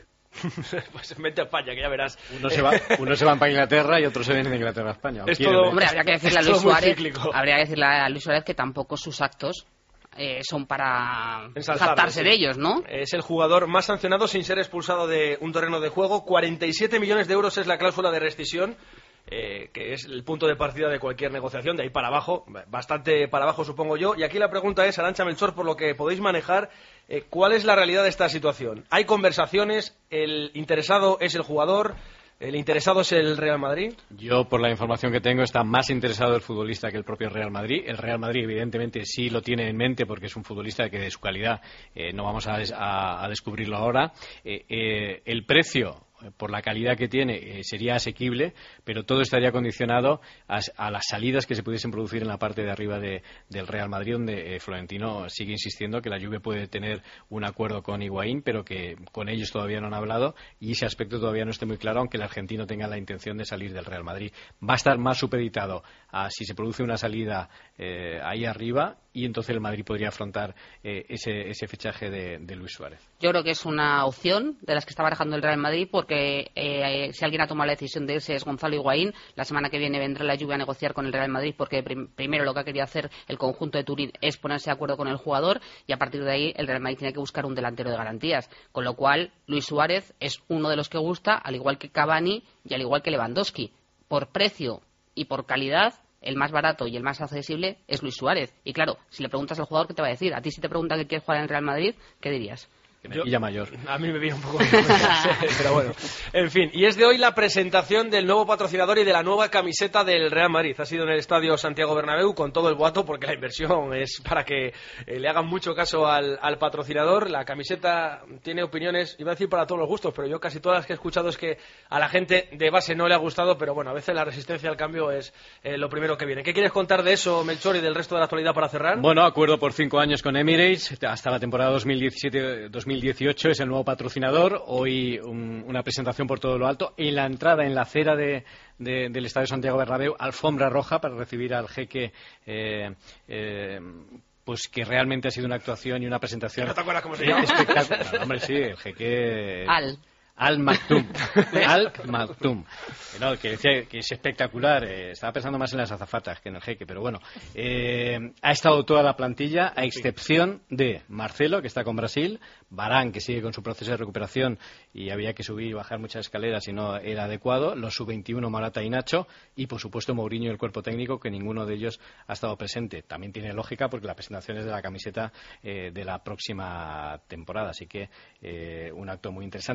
Pues vente a España, que ya verás. Uno se va, uno se va para Inglaterra y otro se viene de Inglaterra a España. Es todo, hombre, habría que decirle a Luis Suárez, habría que decirle a Luis Suárez que tampoco sus actos eh, son para jactarse de ellos, ¿no? Es el jugador más sancionado sin ser expulsado de un terreno de juego. cuarenta y siete millones de euros es la cláusula de rescisión, eh, que es el punto de partida de cualquier negociación, de ahí para abajo, bastante para abajo supongo yo. Y aquí la pregunta es, Arantxa Melchor, por lo que podéis manejar, Eh, ¿cuál es la realidad de esta situación? ¿Hay conversaciones? ¿El interesado es el jugador? ¿El interesado es el Real Madrid? Yo, por la información que tengo, está más interesado el futbolista que el propio Real Madrid. El Real Madrid, evidentemente, sí lo tiene en mente porque es un futbolista que de su calidad eh, no vamos a, des a, a descubrirlo ahora. Eh, eh, el precio, por la calidad que tiene, eh, sería asequible, pero todo estaría condicionado a, a las salidas que se pudiesen producir en la parte de arriba de, del Real Madrid, donde eh, Florentino sigue insistiendo que la Juve puede tener un acuerdo con Higuaín, pero que con ellos todavía no han hablado, y ese aspecto todavía no esté muy claro, aunque el argentino tenga la intención de salir del Real Madrid. Va a estar más supeditado a si se produce una salida eh, ahí arriba, y entonces el Madrid podría afrontar eh, ese, ese fichaje de, de Luis Suárez. Yo creo que es una opción de las que está barajando el Real Madrid, porque eh, si alguien ha tomado la decisión de irse es Gonzalo Higuaín. La semana que viene vendrá la Juve a negociar con el Real Madrid, porque prim primero lo que ha querido hacer el conjunto de Turín es ponerse de acuerdo con el jugador, y a partir de ahí el Real Madrid tiene que buscar un delantero de garantías, con lo cual Luis Suárez es uno de los que gusta, al igual que Cavani y al igual que Lewandowski. Por precio y por calidad, el más barato y el más accesible es Luis Suárez. Y claro, si le preguntas al jugador, ¿qué te va a decir? A ti, si te preguntan que quieres jugar en el Real Madrid, ¿qué dirías? Yo, ya mayor. A mí me viene un poco pero bueno, en fin. Y es de hoy la presentación del nuevo patrocinador y de la nueva camiseta del Real Madrid. Ha sido en el Estadio Santiago Bernabéu, con todo el boato, porque la inversión es para que eh, le hagan mucho caso al, al patrocinador. La camiseta tiene opiniones, iba a decir para todos los gustos, pero yo casi todas las que he escuchado es que a la gente de base no le ha gustado, pero bueno, a veces la resistencia al cambio es eh, lo primero que viene. ¿Qué quieres contar de eso, Melchor, y del resto de la actualidad para cerrar? Bueno, acuerdo por cinco años con Emirates hasta la temporada dos mil diecisiete dos mil dieciocho, es el nuevo patrocinador. Hoy un, una presentación por todo lo alto. En la entrada, en la acera de, de, del Estadio Santiago Bernabéu, alfombra roja para recibir al jeque, eh, eh, pues que realmente ha sido una actuación y una presentación. ¿No te acuerdas cómo se llama? Espectacular. No, hombre, sí, el jeque. Al. Al Maktoum. Al Maktoum. No, que decía que es espectacular. Eh, estaba pensando más en las azafatas que en el jeque, pero bueno. Eh, ha estado toda la plantilla, a excepción de Marcelo, que está con Brasil, Varane, que sigue con su proceso de recuperación y había que subir y bajar muchas escaleras y no era adecuado, los sub veintiuno, Morata y Nacho, y por supuesto Mourinho y el cuerpo técnico, que ninguno de ellos ha estado presente. También tiene lógica porque la presentación es de la camiseta eh, de la próxima temporada, así que eh, un acto muy interesante. Tú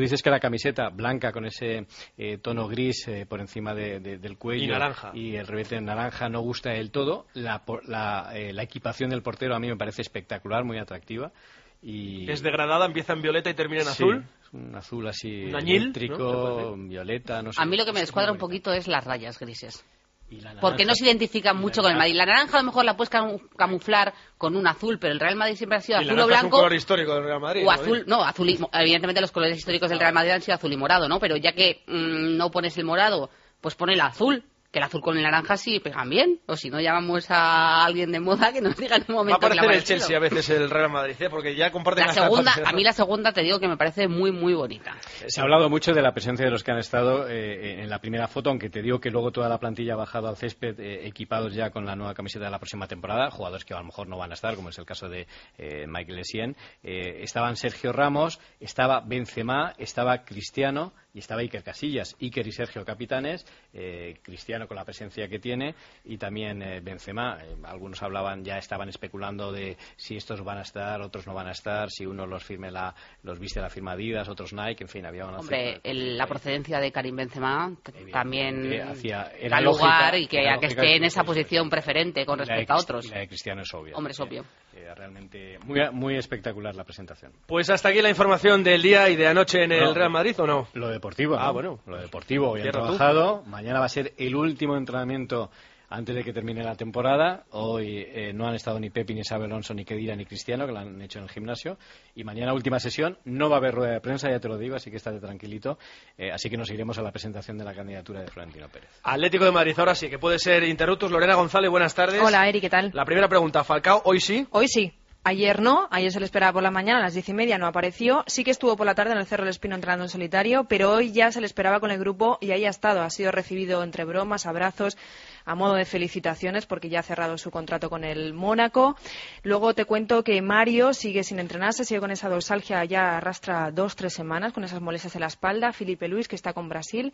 tú dices que la camiseta blanca con ese eh, tono gris eh, por encima de, de, del cuello y naranja y el revete en naranja no gusta del todo. La, la, eh, la equipación del portero a mí me parece espectacular, muy atractiva. Y... es degradada, empieza en violeta y termina en sí, azul. Un azul así un añil, eléctrico, ¿no? Violeta, no sé. A mí lo que me descuadra un poquito es las rayas grises. Naranja, porque no se identifican mucho con el Madrid. La naranja a lo mejor la puedes camuflar con un azul, pero el Real Madrid siempre ha sido azul o blanco. Es un color histórico del Real Madrid. O azul, no, azul y, evidentemente los colores históricos del Real Madrid han sido azul y morado, ¿no? Pero ya que mmm, no pones el morado, pues pon el azul. Que el azul con el naranja sí pegan bien. O si no, llamamos a alguien de moda que nos diga en un momento. Va a parecer el Chelsea a veces el Real Madrid, ¿eh? Porque ya comparten la segunda. A mí la segunda te digo que me parece muy, muy bonita. Se ha hablado mucho de la presencia de los que han estado eh, en la primera foto, aunque te digo que luego toda la plantilla ha bajado al césped eh, equipados ya con la nueva camiseta de la próxima temporada. Jugadores que a lo mejor no van a estar, como es el caso de eh, Michael Essien. Eh, estaban Sergio Ramos, estaba Benzema, estaba Cristiano y estaba Iker Casillas. Iker y Sergio capitanes, eh, Cristiano con la presencia que tiene y también eh, Benzema. Eh, algunos hablaban, ya estaban especulando de si estos van a estar, otros no van a estar, si uno los firme la, los viste la firma Adidas, otros Nike, en fin, había una... Hombre, el, la procedencia de Karim Benzema también hacía, da lugar y que, que esté en esa posición preferente con respecto de, a otros. La de Cristiano es obvia. Hombre, es obvio. Eh, realmente muy, muy espectacular la presentación. Pues hasta aquí la información del día y de anoche en el no, Real Madrid, ¿o no? Lo deportivo, Ah, ¿no? bueno. Lo deportivo, hoy han trabajado. Tú. Mañana va a ser el último entrenamiento antes de que termine la temporada. Hoy eh, no han estado ni Pepi, ni Xabi Alonso, ni Khedira, ni Cristiano, que lo han hecho en el gimnasio. Y mañana última sesión, no va a haber rueda de prensa, ya te lo digo, así que estate tranquilito. Eh, así que nos iremos a la presentación de la candidatura de Florentino Pérez. Atlético de Madrid, ahora sí, que puede ser interruptus. Lorena González, buenas tardes. Hola, Eri, ¿qué tal? La primera pregunta, Falcao, ¿hoy sí? Hoy sí. Ayer no, ayer se le esperaba por la mañana, a las diez y media no apareció. Sí que estuvo por la tarde en el Cerro del Espino entrenando en solitario, pero hoy ya se le esperaba con el grupo y ahí ha estado. Ha sido recibido entre bromas, abrazos, a modo de felicitaciones porque ya ha cerrado su contrato con el Mónaco. Luego te cuento que Mario sigue sin entrenarse, sigue con esa dorsalgia, ya arrastra dos, tres semanas con esas molestias en la espalda. Felipe Luis, que está con Brasil.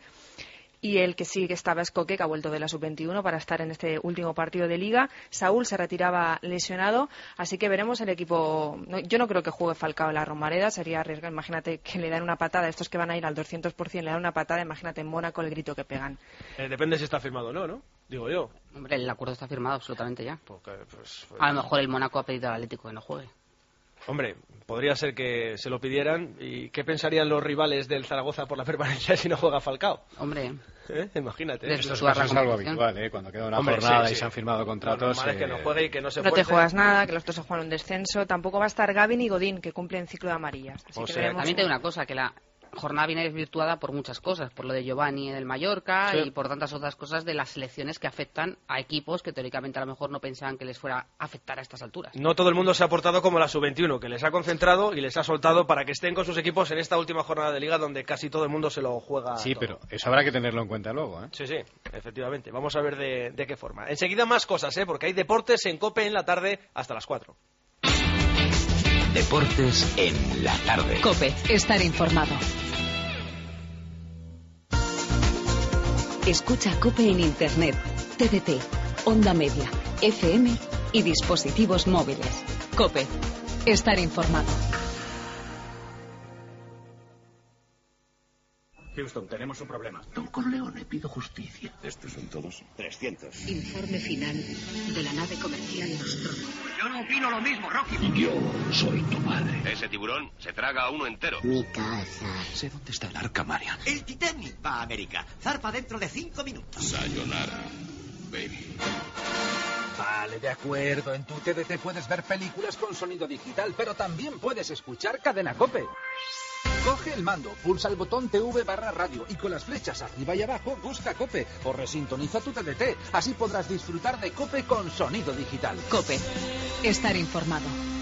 Y el que sí que estaba es Coque, que ha vuelto de la sub veintiuno para estar en este último partido de Liga. Saúl se retiraba lesionado, así que veremos el equipo. No, yo no creo que juegue Falcao en la Romareda, sería arriesgado. Imagínate que le dan una patada, estos que van a ir al doscientos por ciento le dan una patada, imagínate en Mónaco el grito que pegan. Eh, depende si está firmado o no, ¿no? Digo yo. Hombre, el acuerdo está firmado absolutamente ya. Porque, pues, pues... A lo mejor el Mónaco ha pedido al Atlético que no juegue. Hombre, podría ser que se lo pidieran. ¿Y qué pensarían los rivales del Zaragoza por la permanencia si no juega Falcao? Hombre, ¿Eh? Imagínate. Esto es algo habitual, ¿eh? Cuando queda una Hombre, jornada sí, sí. y se han firmado contratos. Lo eh... es que no juegue y que no se No fuerce. te juegas nada, que los dos se juegan un descenso. Tampoco va a estar Gavi ni Godín, que cumplen ciclo de amarillas. Así O que sea, veremos. también te digo una cosa, que la jornada viene desvirtuada por muchas cosas, por lo de Giovanni en el Mallorca Sí. y por tantas otras cosas de las selecciones que afectan a equipos que teóricamente a lo mejor no pensaban que les fuera a afectar a estas alturas. No todo el mundo se ha portado como la sub veintiuno, que les ha concentrado y les ha soltado para que estén con sus equipos en esta última jornada de Liga donde casi todo el mundo se lo juega. Sí, todo. pero eso habrá que tenerlo en cuenta luego, ¿eh? Sí, sí, efectivamente. Vamos a ver de, de qué forma. Enseguida más cosas, ¿eh? Porque hay deportes en COPE en la tarde hasta las cuatro. Deportes en la tarde. COPE, estar informado. Escucha COPE en Internet, T D T, Onda Media, F M y dispositivos móviles. COPE, estar informado. Houston, tenemos un problema. Don Corleone, pido justicia. Estos son todos trescientos. Informe final de la nave comercial Nostromo. Yo no opino lo mismo, Rocky. Yo soy tu padre. Ese tiburón se traga a uno entero. Mi casa. Sé dónde está el arca Marian. El Titanic va a América. Zarpa dentro de cinco minutos. Sayonara, baby. Vale, de acuerdo. En tu T D T puedes ver películas con sonido digital, pero también puedes escuchar Cadena COPE. Coge el mando, pulsa el botón T V barra radio y con las flechas arriba y abajo busca COPE o resintoniza tu T D T. Así podrás disfrutar de COPE con sonido digital. COPE, estar informado.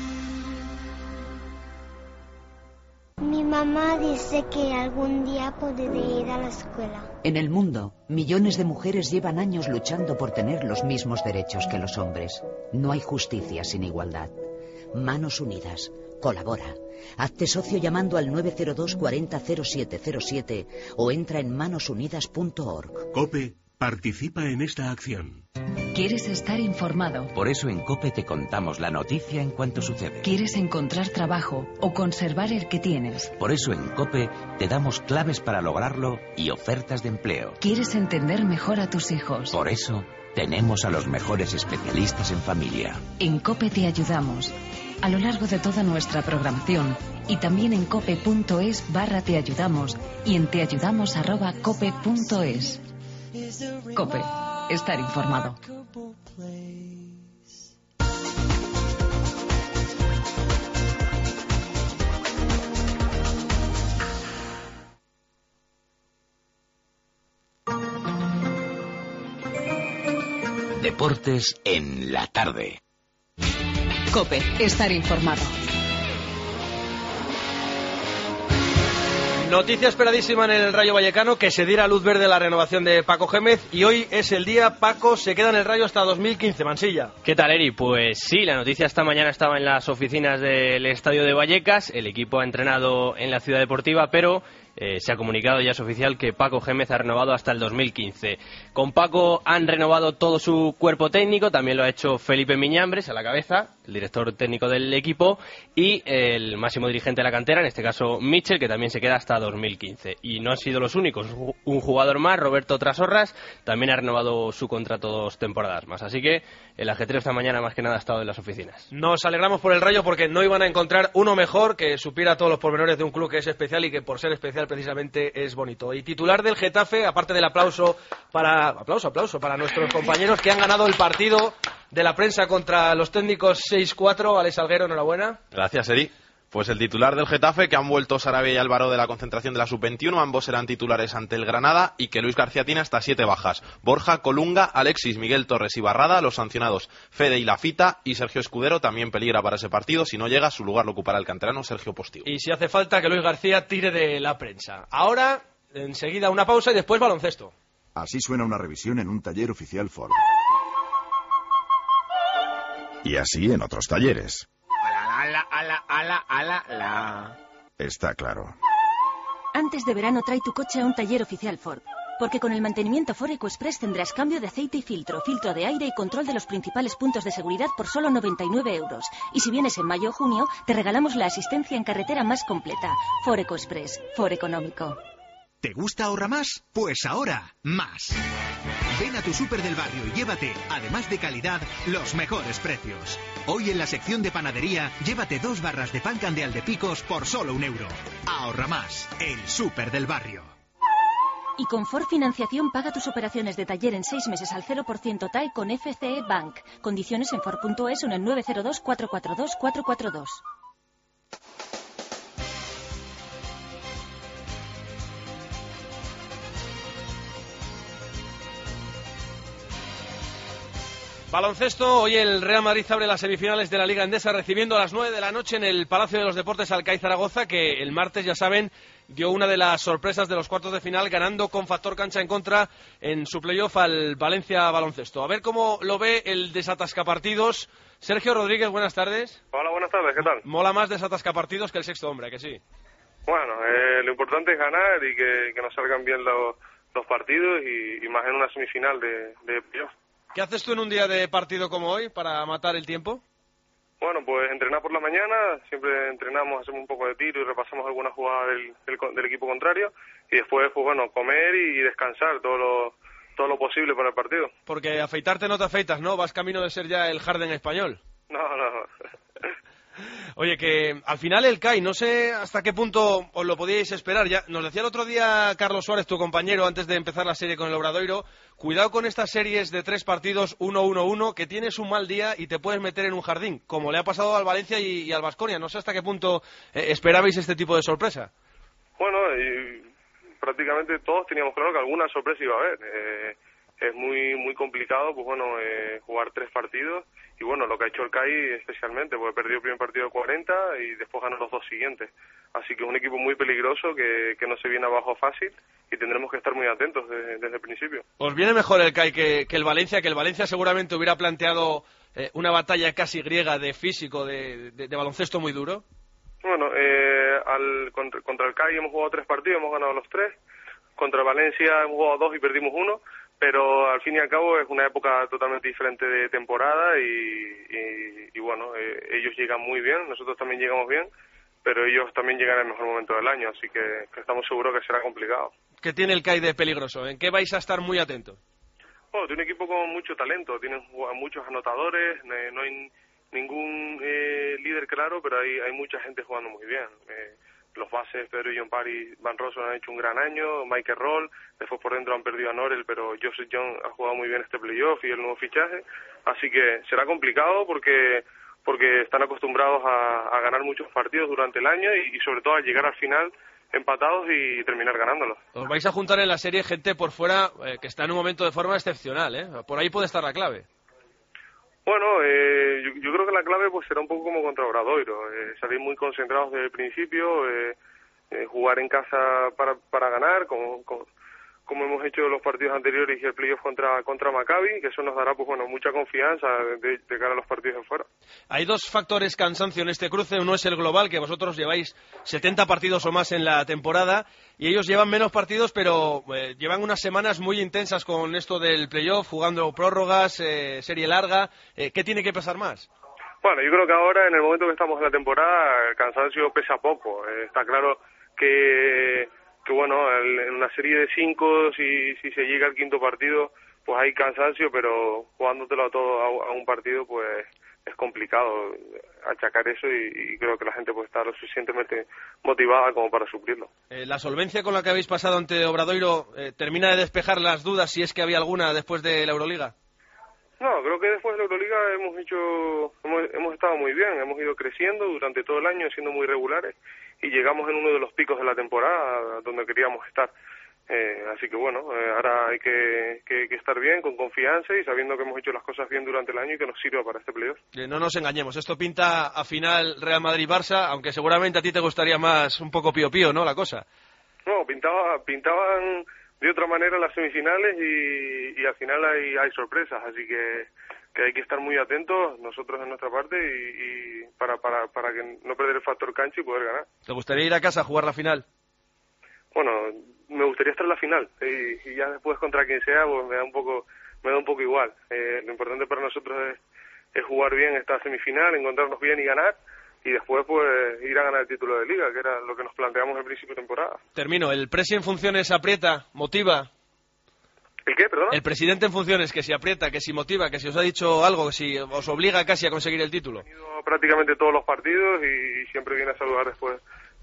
Mi mamá dice que algún día podré ir a la escuela. En el mundo, millones de mujeres llevan años luchando por tener los mismos derechos que los hombres. No hay justicia sin igualdad. Manos Unidas. Colabora. Hazte socio llamando al nueve cero dos cuarenta cero siete cero siete o entra en manos unidas punto org. COPE Participa en esta acción. ¿Quieres estar informado? Por eso en COPE te contamos la noticia en cuanto sucede. ¿Quieres encontrar trabajo o conservar el que tienes? Por eso en COPE te damos claves para lograrlo y ofertas de empleo. ¿Quieres entender mejor a tus hijos? Por eso tenemos a los mejores especialistas en familia. En COPE te ayudamos. A lo largo de toda nuestra programación y también en cope.es barra te ayudamos y en teayudamos arroba cope punto es. COPE. Estar informado. Deportes en la tarde. COPE. Estar informado. Noticia esperadísima en el Rayo Vallecano, que se diera luz verde a la renovación de Paco Gémez, y hoy es el día. Paco se queda en el Rayo hasta dos mil quince, Mansilla. ¿Qué tal, Eri? Pues sí, la noticia esta mañana estaba en las oficinas del estadio de Vallecas. El equipo ha entrenado en la ciudad deportiva, pero eh, se ha comunicado, ya es oficial, que Paco Gémez ha renovado hasta el dos mil quince. Con Paco han renovado todo su cuerpo técnico, también lo ha hecho Felipe Miñambres a la cabeza, el director técnico del equipo, y el máximo dirigente de la cantera, en este caso Mitchell, que también se queda hasta dos mil quince. Y no han sido los únicos, un jugador más, Roberto Trasorras, también ha renovado su contrato dos temporadas más. Así que el ajetreo esta mañana más que nada ha estado en las oficinas. Nos alegramos por el Rayo porque no iban a encontrar uno mejor que supiera todos los pormenores de un club que es especial y que por ser especial precisamente es bonito. Y titular del Getafe, aparte del aplauso para aplauso, aplauso para nuestros compañeros que han ganado el partido de la prensa contra los técnicos seis cuatro. Alex Salguero, enhorabuena. Gracias, Eri. Pues el titular del Getafe, que han vuelto Sarabia y Álvaro de la concentración de la sub veintiuno, ambos serán titulares ante el Granada, y que Luis García tiene hasta siete bajas. Borja, Colunga, Alexis, Miguel Torres y Barrada, los sancionados Fede y Lafita, y Sergio Escudero también peligra para ese partido. Si no llega, su lugar lo ocupará el canterano Sergio Postigo. Y si hace falta, que Luis García tire de la prensa. Ahora, enseguida una pausa y después baloncesto. Así suena una revisión en un taller oficial Ford. Y así en otros talleres. Ala, ala, ala, ala, ala. Está claro. Antes de verano trae tu coche a un taller oficial Ford. Porque con el mantenimiento Ford EcoExpress tendrás cambio de aceite y filtro, filtro de aire y control de los principales puntos de seguridad por solo noventa y nueve euros. Y si vienes en mayo o junio, te regalamos la asistencia en carretera más completa. Ford EcoExpress. Ford económico. ¿Te gusta ahorrar más? Pues ahora, más. Ven a tu súper del barrio y llévate, además de calidad, los mejores precios. Hoy en la sección de panadería, llévate dos barras de pan Candeal de Picos por solo un euro. Ahorra más, el súper del barrio. Y con Ford Financiación paga tus operaciones de taller en seis meses al cero por ciento T A E con F C E Bank. Condiciones en Ford punto es o en el nueve cero dos, cuatro cuatro dos, cuatro cuatro dos. Baloncesto, hoy el Real Madrid abre las semifinales de la Liga Endesa recibiendo a las nueve de la noche en el Palacio de los Deportes al C A I Zaragoza, que el martes, ya saben, dio una de las sorpresas de los cuartos de final, ganando con factor cancha en contra en su playoff al Valencia Baloncesto. A ver cómo lo ve el desatascapartidos. Sergio Rodríguez, buenas tardes. Hola, buenas tardes, ¿qué tal? Mola más desatascapartidos que el sexto hombre, que sí. Bueno, eh, lo importante es ganar y que, que nos salgan bien los, los partidos y, y más en una semifinal de, de playoff. ¿Qué haces tú en un día de partido como hoy para matar el tiempo? Bueno, pues entrenar por la mañana, siempre entrenamos, hacemos un poco de tiro y repasamos algunas jugadas del, del, del equipo contrario, y después, pues bueno, comer y descansar todo lo, todo lo posible para el partido. Porque afeitarte no te afeitas, ¿no? Vas camino de ser ya el Harden español. No, no. Oye, que al final el C A I, no sé hasta qué punto os lo podíais esperar. Ya nos decía el otro día Carlos Suárez, tu compañero, antes de empezar la serie con el Obradoiro, cuidado con estas series de tres partidos, uno uno uno, que tienes un mal día y te puedes meter en un jardín, como le ha pasado al Valencia y, y al Baskonia. No sé hasta qué punto eh, esperabais este tipo de sorpresa. Bueno, y prácticamente todos teníamos claro que alguna sorpresa iba a haber. Eh, es muy muy complicado, pues bueno, eh, jugar tres partidos. Y bueno, lo que ha hecho el C A I especialmente, porque perdió el primer partido de cuarenta y después ganó los dos siguientes. Así que es un equipo muy peligroso que, que no se viene abajo fácil y tendremos que estar muy atentos de, desde el principio. ¿Os viene mejor el C A I que, que el Valencia? Que el Valencia seguramente hubiera planteado eh, una batalla casi griega de físico, de, de, de baloncesto muy duro. Bueno, eh, al, contra, contra el C A I hemos jugado tres partidos, hemos ganado los tres. Contra Valencia hemos jugado dos y perdimos uno. pero al fin y al cabo es una época totalmente diferente de temporada y, y, y bueno, eh, ellos llegan muy bien, nosotros también llegamos bien, pero ellos también llegan en el mejor momento del año, así que, que estamos seguros que será complicado. ¿Qué tiene el C A I de peligroso? ¿En qué vais a estar muy atentos? Bueno, tiene un equipo con mucho talento, tienen muchos anotadores, no hay ningún eh, líder claro, pero hay, hay mucha gente jugando muy bien. Eh, los bases, Pedro y John Parry, Van Rossum han hecho un gran año, Michael Roll, después por dentro han perdido a Norel, pero Joseph John ha jugado muy bien este playoff y el nuevo fichaje, así que será complicado porque porque están acostumbrados a, a ganar muchos partidos durante el año y, y sobre todo a llegar al final empatados y terminar ganándolos. Os vais a juntar en la serie gente por fuera eh, que está en un momento de forma excepcional, ¿eh? Por ahí puede estar la clave. Bueno, eh, yo, yo creo que la clave pues será un poco como contra Obradoiro, eh, salir muy concentrados desde el principio, eh, eh, jugar en casa para, para ganar, como, como, como hemos hecho los partidos anteriores y el playoff contra contra Maccabi, que eso nos dará pues bueno mucha confianza de, de cara a los partidos de fuera. Hay dos factores cansancio en este cruce, uno es el global, que vosotros lleváis setenta partidos o más en la temporada, y ellos llevan menos partidos, pero eh, llevan unas semanas muy intensas con esto del playoff, jugando prórrogas, eh, serie larga. Eh, ¿Qué tiene que pesar más? Bueno, yo creo que ahora, en el momento que estamos en la temporada, el cansancio pesa poco. Eh, está claro que, que bueno, el, en una serie de cinco, si, si se llega al quinto partido, pues hay cansancio, pero jugándotelo a todo a, a un partido, pues es complicado achacar eso y, y creo que la gente puede estar lo suficientemente motivada como para suplirlo. Eh, ¿La solvencia con la que habéis pasado ante Obradoiro eh, termina de despejar las dudas, si es que había alguna, después de la Euroliga? No, creo que después de la Euroliga hemos hecho, hemos, hemos estado muy bien, hemos ido creciendo durante todo el año, siendo muy regulares y llegamos en uno de los picos de la temporada donde queríamos estar. Eh, así que bueno, eh, ahora hay que, que, que estar bien, con confianza y sabiendo que hemos hecho las cosas bien durante el año y que nos sirva para este playoff. Eh, no nos engañemos, esto pinta a final Real Madrid-Barça, aunque seguramente a ti te gustaría más un poco pío pío, ¿no?, la cosa. No, pintaba, pintaban de otra manera las semifinales y, y al final hay, hay sorpresas, así que, que hay que estar muy atentos nosotros en nuestra parte y, y para, para, para que no perder el factor cancha y poder ganar. ¿Te gustaría ir a casa a jugar la final? Bueno, me gustaría estar en la final y, y ya después contra quien sea pues me da un poco me da un poco igual. Eh, lo importante para nosotros es, es jugar bien esta semifinal, encontrarnos bien y ganar y después pues ir a ganar el título de liga, que era lo que nos planteamos al principio de temporada. Termino, ¿el presi en funciones aprieta, motiva? ¿El qué, perdón? El presidente en funciones, que si aprieta, que si motiva, que si os ha dicho algo, que si os obliga casi a conseguir el título. He ido prácticamente todos los partidos y, y siempre viene a saludar después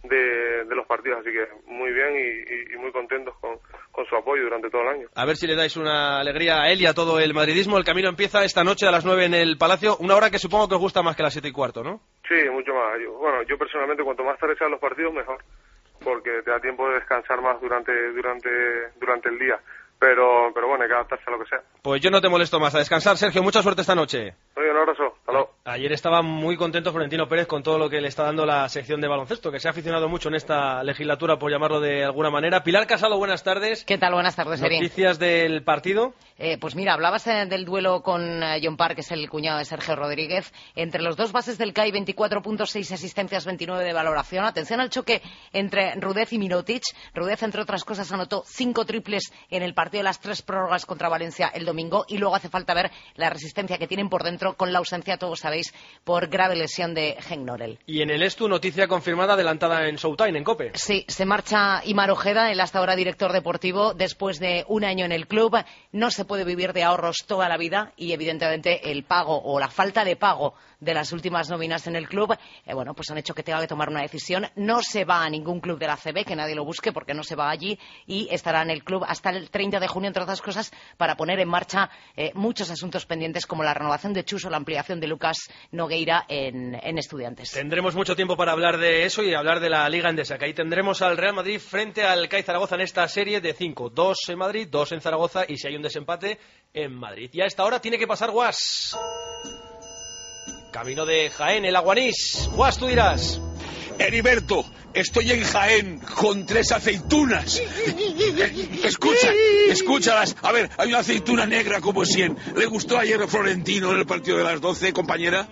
De, de los partidos, así que muy bien y, y, y muy contentos con, con su apoyo durante todo el año. A ver si le dais una alegría a él y a todo el madridismo. El camino empieza esta noche a las nueve en el Palacio, una hora que supongo que os gusta más que las siete y cuarto, ¿no? Sí, mucho más. Yo, bueno, yo personalmente cuanto más tarde sean los partidos mejor, porque te da tiempo de descansar más durante durante durante el día. Pero, pero bueno, hay que adaptarse a lo que sea. Pues yo no te molesto más. A descansar, Sergio. Mucha suerte esta noche. Oye, un abrazo. Hasta luego. Ayer estaba muy contento Florentino Pérez con todo lo que le está dando la sección de baloncesto, que se ha aficionado mucho en esta legislatura, por llamarlo de alguna manera. Pilar Casado, buenas tardes. ¿Qué tal? Buenas tardes, Eri. ¿Noticias del partido? Eh, pues mira, hablabas eh, del duelo con eh, John Parr, que es el cuñado de Sergio Rodríguez. Entre los dos bases del C A I, veinticuatro puntos, seis asistencias, veintinueve de valoración. Atención al choque entre Rudez y Mirotic. Rudez, entre otras cosas, anotó cinco triples en el partido de las tres prórrogas contra Valencia el domingo. Y luego hace falta ver la resistencia que tienen por dentro con la ausencia, todos sabéis, por grave lesión de Henk Norel. Y en el Estu, noticia confirmada, adelantada en Showtime, en COPE. Sí, se marcha Imar Ojeda, el hasta ahora director deportivo, después de un año en el club. No se puede vivir de ahorros toda la vida y, evidentemente, el pago o la falta de pago de las últimas nóminas en el club, eh, bueno, pues han hecho que tenga que tomar una decisión. No se va a ningún club de la A C B, que nadie lo busque, porque no se va allí, y estará en el club hasta el treinta de junio, entre otras cosas, para poner en marcha eh, muchos asuntos pendientes, como la renovación de Chus o la ampliación de Lucas Nogueira en, en Estudiantes. Tendremos mucho tiempo para hablar de eso y hablar de la Liga Endesa, que ahí tendremos al Real Madrid frente al C A I Zaragoza en esta serie de cinco. Dos en Madrid, dos en Zaragoza, y si hay un desempate, en Madrid. Y a esta hora tiene que pasar Guas. Camino de Jaén, el Aguanís. Guas, tú dirás. Heriberto, estoy en Jaén con tres aceitunas. Escucha, escúchalas. A ver, hay una aceituna negra como cien. ¿Le gustó ayer a Florentino en el partido de las doce, compañera?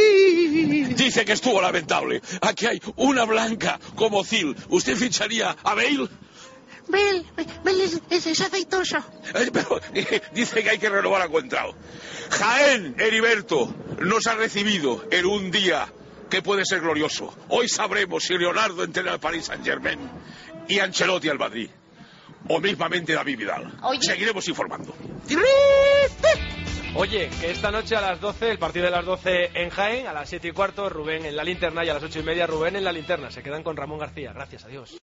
Dice que estuvo lamentable. Aquí hay una blanca como Cil. ¿Usted ficharía a Bale? Bel, Bel es, es, es aceitoso. Eh, pero eh, dice que hay que renovar a Cuentrao. Jaén, Heriberto, nos ha recibido en un día que puede ser glorioso. Hoy sabremos si Leonardo entrena al Paris Saint-Germain y Ancelotti al Madrid. O mismamente David Vidal. Oye. Seguiremos informando. Oye, que esta noche a las doce, el partido de las doce en Jaén, a las siete y cuarto, Rubén en la linterna, y a las ocho y media Rubén en la linterna. Se quedan con Ramón García. Gracias, adiós.